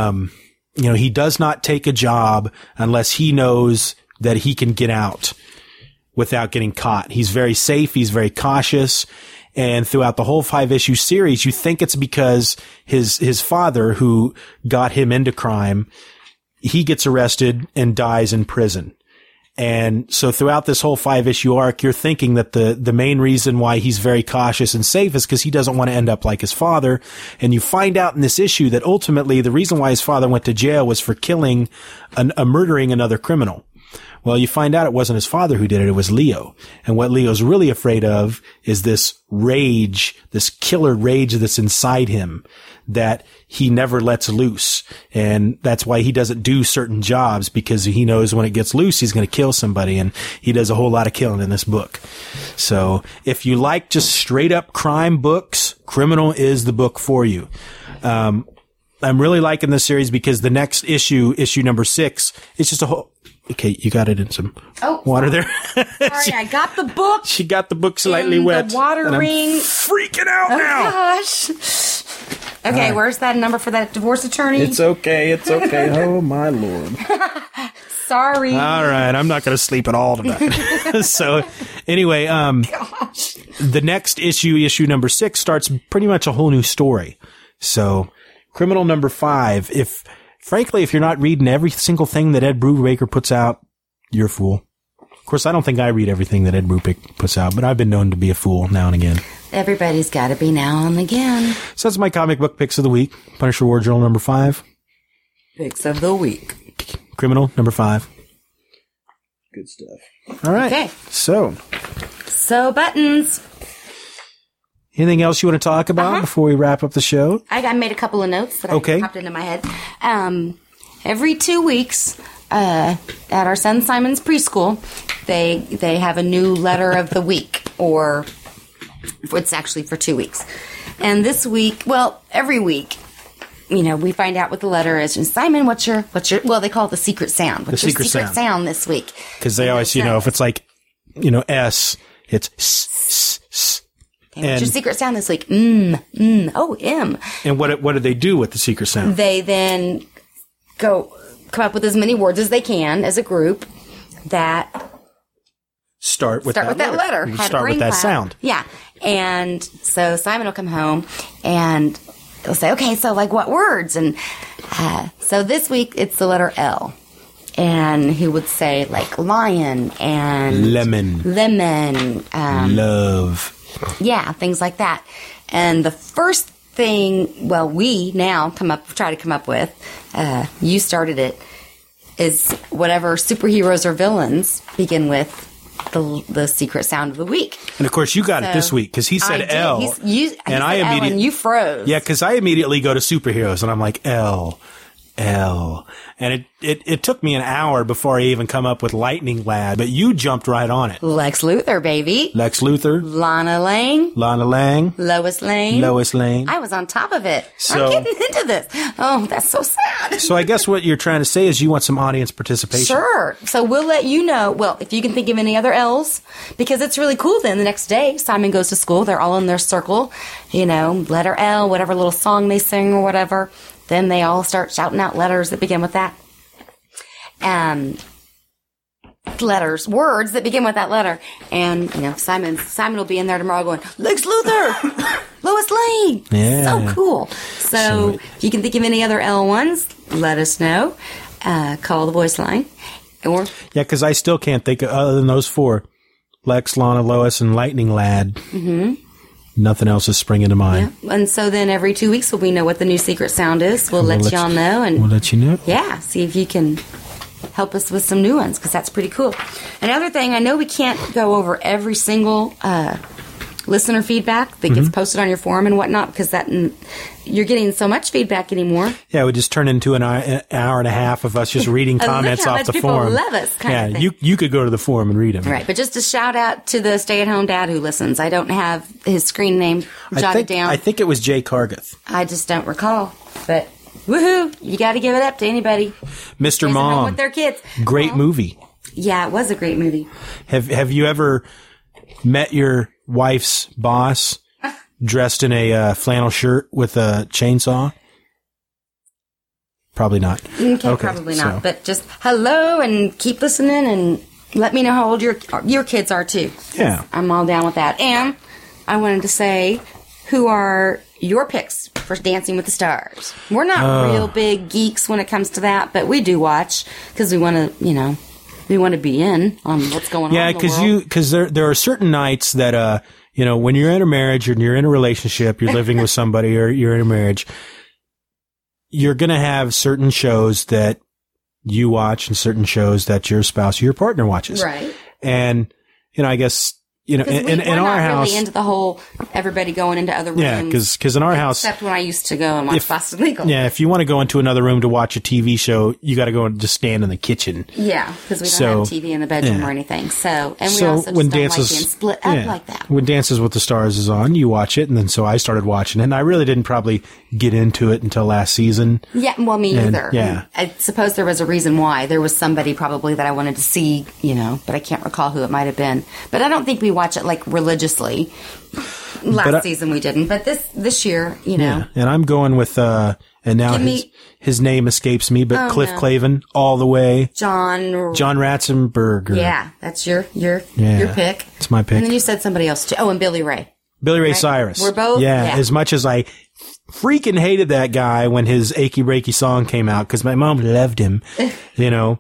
he does not take a job unless he knows that he can get out without getting caught. He's very safe. He's very cautious. And throughout the whole 5-issue series, you think it's because his father, who got him into crime, he gets arrested and dies in prison. And so throughout this whole 5-issue arc, you're thinking that the main reason why he's very cautious and safe is because he doesn't want to end up like his father. And you find out in this issue that ultimately the reason why his father went to jail was for murdering another criminal. Well, you find out it wasn't his father who did it. It was Leo. And what Leo's really afraid of is this rage, this killer rage that's inside him that he never lets loose. And that's why he doesn't do certain jobs, because he knows when it gets loose, he's going to kill somebody. And he does a whole lot of killing in this book. So if you like just straight up crime books, Criminal is the book for you. I'm really liking this series because the next issue number 6, it's just a whole. Okay, you got it in some water there. Sorry, I got the book. She got the book slightly wet. The water and ring. I'm freaking out now. Gosh. Okay, where's that number for that divorce attorney? It's okay. It's okay. Oh, my Lord. Sorry. All right. I'm not going to sleep at all tonight. So anyway, the next issue number 6 starts pretty much a whole new story. So Criminal number 5, if you're not reading every single thing that Ed Brubaker puts out, you're a fool. Of course, I don't think I read everything that Ed Brubaker puts out, but I've been known to be a fool now and again. Everybody's got to be now and again. So that's my comic book picks of the week. Punisher War Journal number 5. Picks of the week. Criminal number 5. Good stuff. All right. Okay. So Buttons. Anything else you want to talk about before we wrap up the show? I made a couple of notes that I popped into my head. Every 2 weeks, at our son Simon's preschool, they have a new letter of the week, or it's actually for 2 weeks. And this week, well, every week, we find out what the letter is. And Simon, what's your? Well, they call it the secret sound. What's your secret sound this week? Because they always, if it's like, S, it's s. Okay, what's your secret sound this week? M. And what do they do with the secret sound? They then come up with as many words as they can as a group that start with that letter. Start with that sound. Yeah. And so Simon will come home and he'll say, okay, so like what words? And so this week it's the letter L. And he would say like lion and lemon, love. Yeah, things like that. And the first thing, we now try to come up with, you started it, is whatever superheroes or villains begin with the secret sound of the week. And of course, you got it this week because he said L. And you froze. Yeah, because I immediately go to superheroes and I'm like L. And it took me an hour before I even come up with Lightning Lad, but you jumped right on it. Lex Luthor, baby. Lex Luthor. Lana Lang. Lois Lane. I was on top of it. I'm getting into this. Oh, that's so sad. So I guess what you're trying to say is you want some audience participation. Sure. So we'll let you know, if you can think of any other L's, because it's really cool then. The next day, Simon goes to school. They're all in their circle, letter L, whatever little song they sing or whatever. Then they all start shouting out letters that begin with that. Words that begin with that letter. And, Simon will be in there tomorrow going, Lex Luthor! Lois Lane! Yeah. So cool. So if you can think of any other L ones, let us know. Call the voice line. Yeah, because I still can't think of, other than those 4. Lex, Lana, Lois, and Lightning Lad. Mm-hmm. Nothing else is springing to mind. Yeah. And so then every 2 weeks, we know what the new secret sound is. We'll let y'all know. And we'll let you know. Yeah. See if you can help us with some new ones, because that's pretty cool. Another thing, I know we can't go over every single listener feedback that gets posted on your forum and whatnot, because you're getting so much feedback anymore. Yeah, we just turn into an hour and a half of us just reading comments off the forum. People love us, kind of thing. You could go to the forum and read them. Right, but just a shout out to the stay-at-home dad who listens. I don't have his screen name jotted down. I think it was Jay Cargith. I just don't recall, but woohoo! You got to give it up to anybody. Mr. Mom home with their kids. Great movie. Yeah, it was a great movie. Have you ever met your wife's boss dressed in a flannel shirt with a chainsaw? Probably not. Okay, probably not. But just hello and keep listening and let me know how old your kids are too. Yeah. I'm all down with that. And I wanted to say, who are your picks for Dancing with the Stars? We're not real big geeks when it comes to that, but we do watch because we want to, we want to be in on what's going on. Yeah, because there are certain nights that when you're in a marriage and you're in a relationship, you're living with somebody or you're in a marriage, you're going to have certain shows that you watch and certain shows that your spouse or your partner watches. Right. And I guess you know, in our house, really into the whole everybody going into other rooms. yeah, because in our house, except when I used to go and watch Boston Legal. Yeah, if you want to go into another room to watch a TV show, you got to go and just stand in the kitchen. Yeah, because we don't have a TV in the bedroom or anything. So, and we also just when don't Dances, like being split up like that. When Dances with the Stars is on, you watch it, and then so I started watching it, and I really didn't probably get into it until last season. Yeah, well, me either. Yeah. I suppose there was a reason why. There was somebody probably that I wanted to see, you know, but I can't recall who it might have been. But I don't think we watch it like religiously. Last season we didn't, but this year, you know. Yeah. And I'm going with, and now his name escapes me, but Cliff Clavin all the way. John Ratzenberger. Yeah, that's your pick. It's my pick. And then you said somebody else too. Oh, and Billy Ray. Billy Ray Cyrus. We're both. Yeah, as much as I freaking hated that guy when his Achy Breaky song came out, because my mom loved him, you know.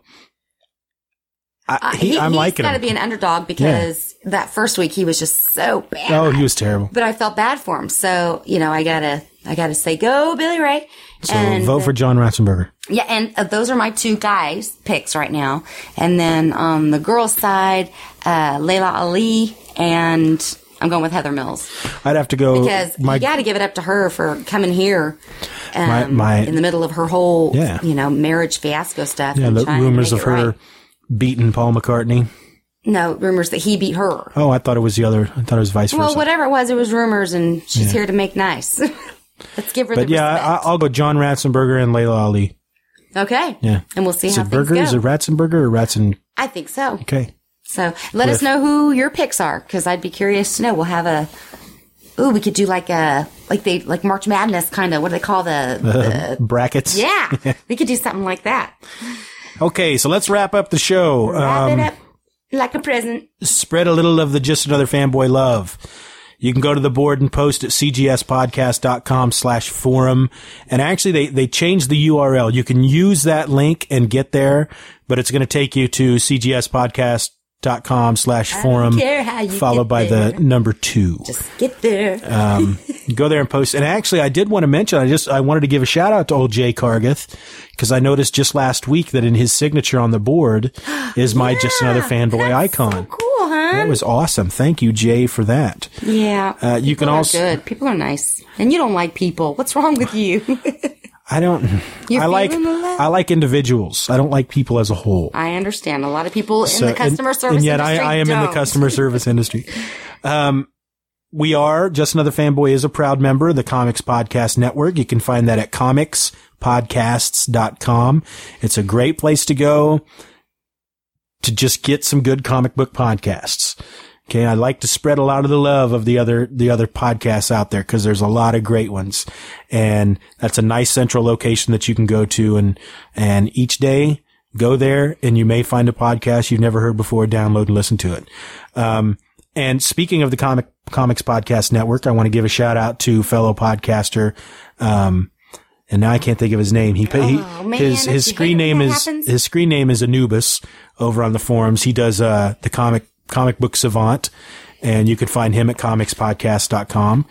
I'm liking him. He's got to be an underdog because that first week he was just so bad. Oh, he was terrible. But I felt bad for him. So, you know, I gotta say, go Billy Ray. So vote for John Ratzenberger. Yeah, and those are my two guys' picks right now. And then on the girls' side, Layla Ali, and I'm going with Heather Mills. I'd have to go because you got to give it up to her for coming here in the middle of her whole, you know, marriage fiasco stuff. Yeah, the rumors of her beating Paul McCartney. No, rumors that he beat her. Oh, I thought it was the other. I thought it was vice versa. Well, whatever it was rumors, and she's here to make nice. Let's give her the respect. I'll go John Ratzenberger and Layla Ali. Okay. Yeah. And we'll see how things Burger? go. Is it Ratzenberger or Ratzen? I think so. Okay. So let us know who your picks are, because I'd be curious to know. We'll have we could do like March Madness kind of. What do they call the brackets? Yeah. We could do something like that. Okay, so let's wrap up the show. Wrap it up like a present. Spread a little of the Just Another Fanboy love. You can go to the board and post at cgspodcast.com/forum. And actually, they changed the URL. You can use that link and get there, but it's going to take you to cgspodcast.com/forum, followed by the number 2. Just get there. Go there and post. And actually, I did want to mention, I wanted to give a shout out to old Jay Cargith, because I noticed just last week that in his signature on the board is my Just Another Fanboy icon. So cool, huh? That was awesome. Thank you, Jay, for that. Yeah. You can also good. People are nice. And you don't like people. What's wrong with you? I don't. I like individuals. I don't like people as a whole. I understand. A lot of people in the customer service and yet industry I am in the customer service industry. We are Just Another Fanboy is a proud member of the Comics Podcast Network. You can find that at comicspodcasts.com. It's a great place to go to just get some good comic book podcasts. Okay. I like to spread a lot of the love of the other podcasts out there, because there's a lot of great ones, and that's a nice central location that you can go to, and each day go there and you may find a podcast you've never heard before, download and listen to it. And speaking of the Comics Podcast Network, I want to give a shout out to fellow podcaster, and now I can't think of his name. His screen name is Anubis over on the forums. He does the comic book savant, and you can find him at comicspodcast.com.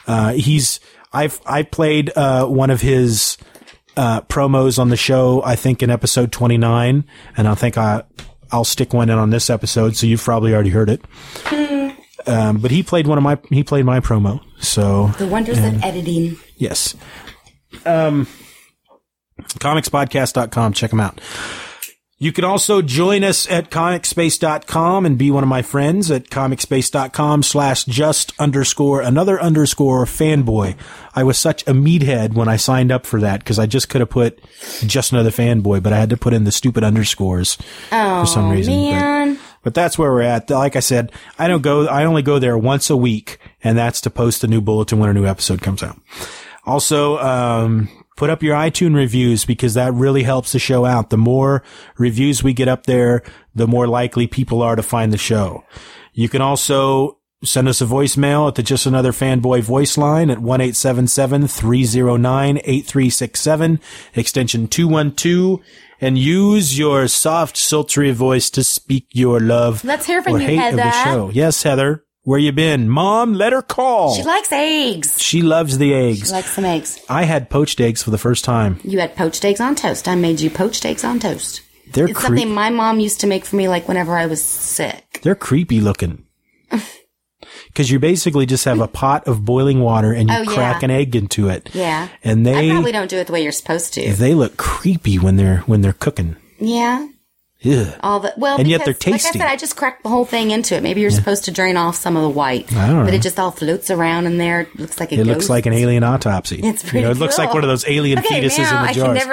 I played one of his promos on the show, I think in episode 29, and I think I'll stick one in on this episode, so you've probably already heard it. But he played my promo. So the wonders of editing. Yes. Comicspodcast.com. Check them out. You can also join us at comicspace.com and be one of my friends at comicspace.com/just_another_fanboy. I was such a meathead when I signed up for that, because I just could have put Just Another Fanboy, but I had to put in the stupid underscores for some reason. Man. But that's where we're at. Like I said, I only go there once a week, and that's to post a new bulletin when a new episode comes out. Also, put up your iTunes reviews, because that really helps the show out. The more reviews we get up there, the more likely people are to find the show. You can also send us a voicemail at the Just Another Fanboy voice line at 1-877-309-8367, extension 212, and use your soft, sultry voice to speak your love Let's hear from or you, hate Heather. of the show. Yes, Heather. Where you been? Mom, let her call. She likes eggs. She loves the eggs. She likes some eggs. I had poached eggs for the first time. You had poached eggs on toast. I made you poached eggs on toast. It's something my mom used to make for me, like whenever I was sick. They're creepy looking. because you basically just have a pot of boiling water and you crack an egg into it. Yeah. And I probably don't do it the way you're supposed to. They look creepy when they're cooking. Yeah. Ugh. And yet they're tasty. Like I said, I just cracked the whole thing into it. Maybe you're supposed to drain off some of the white, I don't know. but it just all floats around in there. It looks like a ghost. Looks like an alien autopsy. It's pretty It looks like one of those alien fetuses in the jars.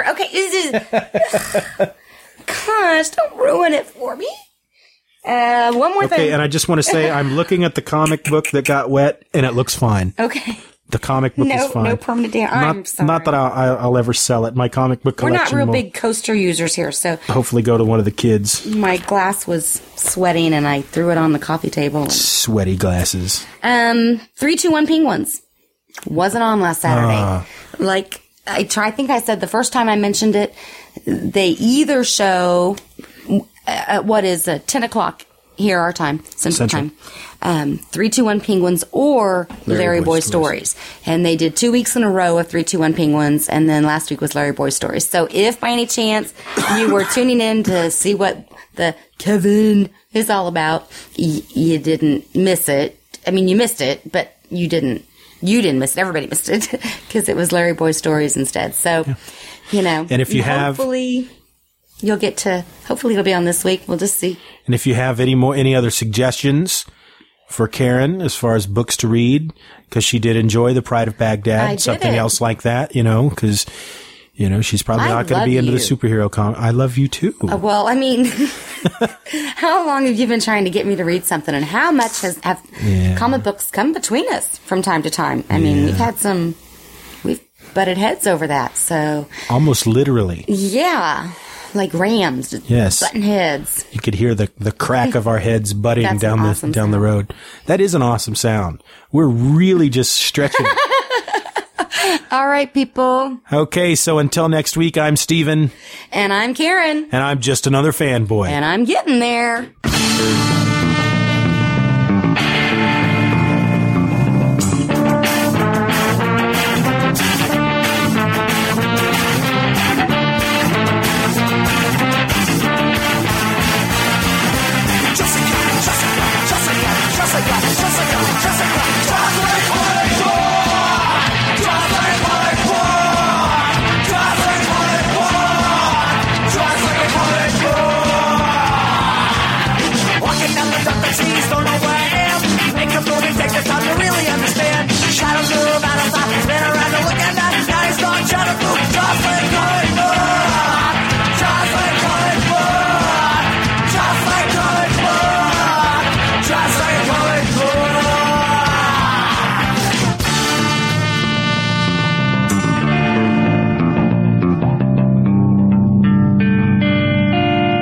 Gosh, don't ruin it for me. One more thing. Okay, and I just want to say I'm looking at the comic book that got wet, and it looks fine. Okay. The comic book is fine. No permanent damage. I'm sorry. Not that I'll ever sell it. My comic book collection. We're not real big coaster users here, so hopefully go to one of the kids. My glass was sweating, and I threw it on the coffee table. Sweaty glasses. 3-2-1 Penguins wasn't on last Saturday. I think I said the first time I mentioned it, they either show what is 10 o'clock here our time, Central Time. 3-2-1 Penguins or Larry Boy Stories. And they did 2 weeks in a row of 3-2-1 Penguins, and then last week was Larry Boy Stories. So if by any chance you were tuning in to see what the Kevin is all about, you didn't miss it. I mean, you missed it, but you didn't miss it. Everybody missed it because it was Larry Boy Stories instead. So, and if you hopefully you'll get to, hopefully it'll be on this week. We'll just see. And if you have any other suggestions for Karen as far as books to read, because she did enjoy The Pride of Baghdad, something else like that, because, she's probably not going to be into the superhero comic. I love you too. Well, I mean, how long have you been trying to get me to read something, and how much have comic books come between us from time to time? I mean, we've butted heads over that, so. Almost literally. Yeah. Like rams, butting heads. You could hear the crack of our heads butting down the road. That is an awesome sound. We're really just stretching it. All right, people. Okay, so until next week, I'm Steven. And I'm Karen. And I'm just another fanboy. And I'm getting there.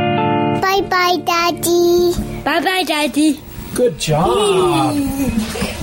Bye-bye, Daddy. Bye-bye, Daddy. Good job.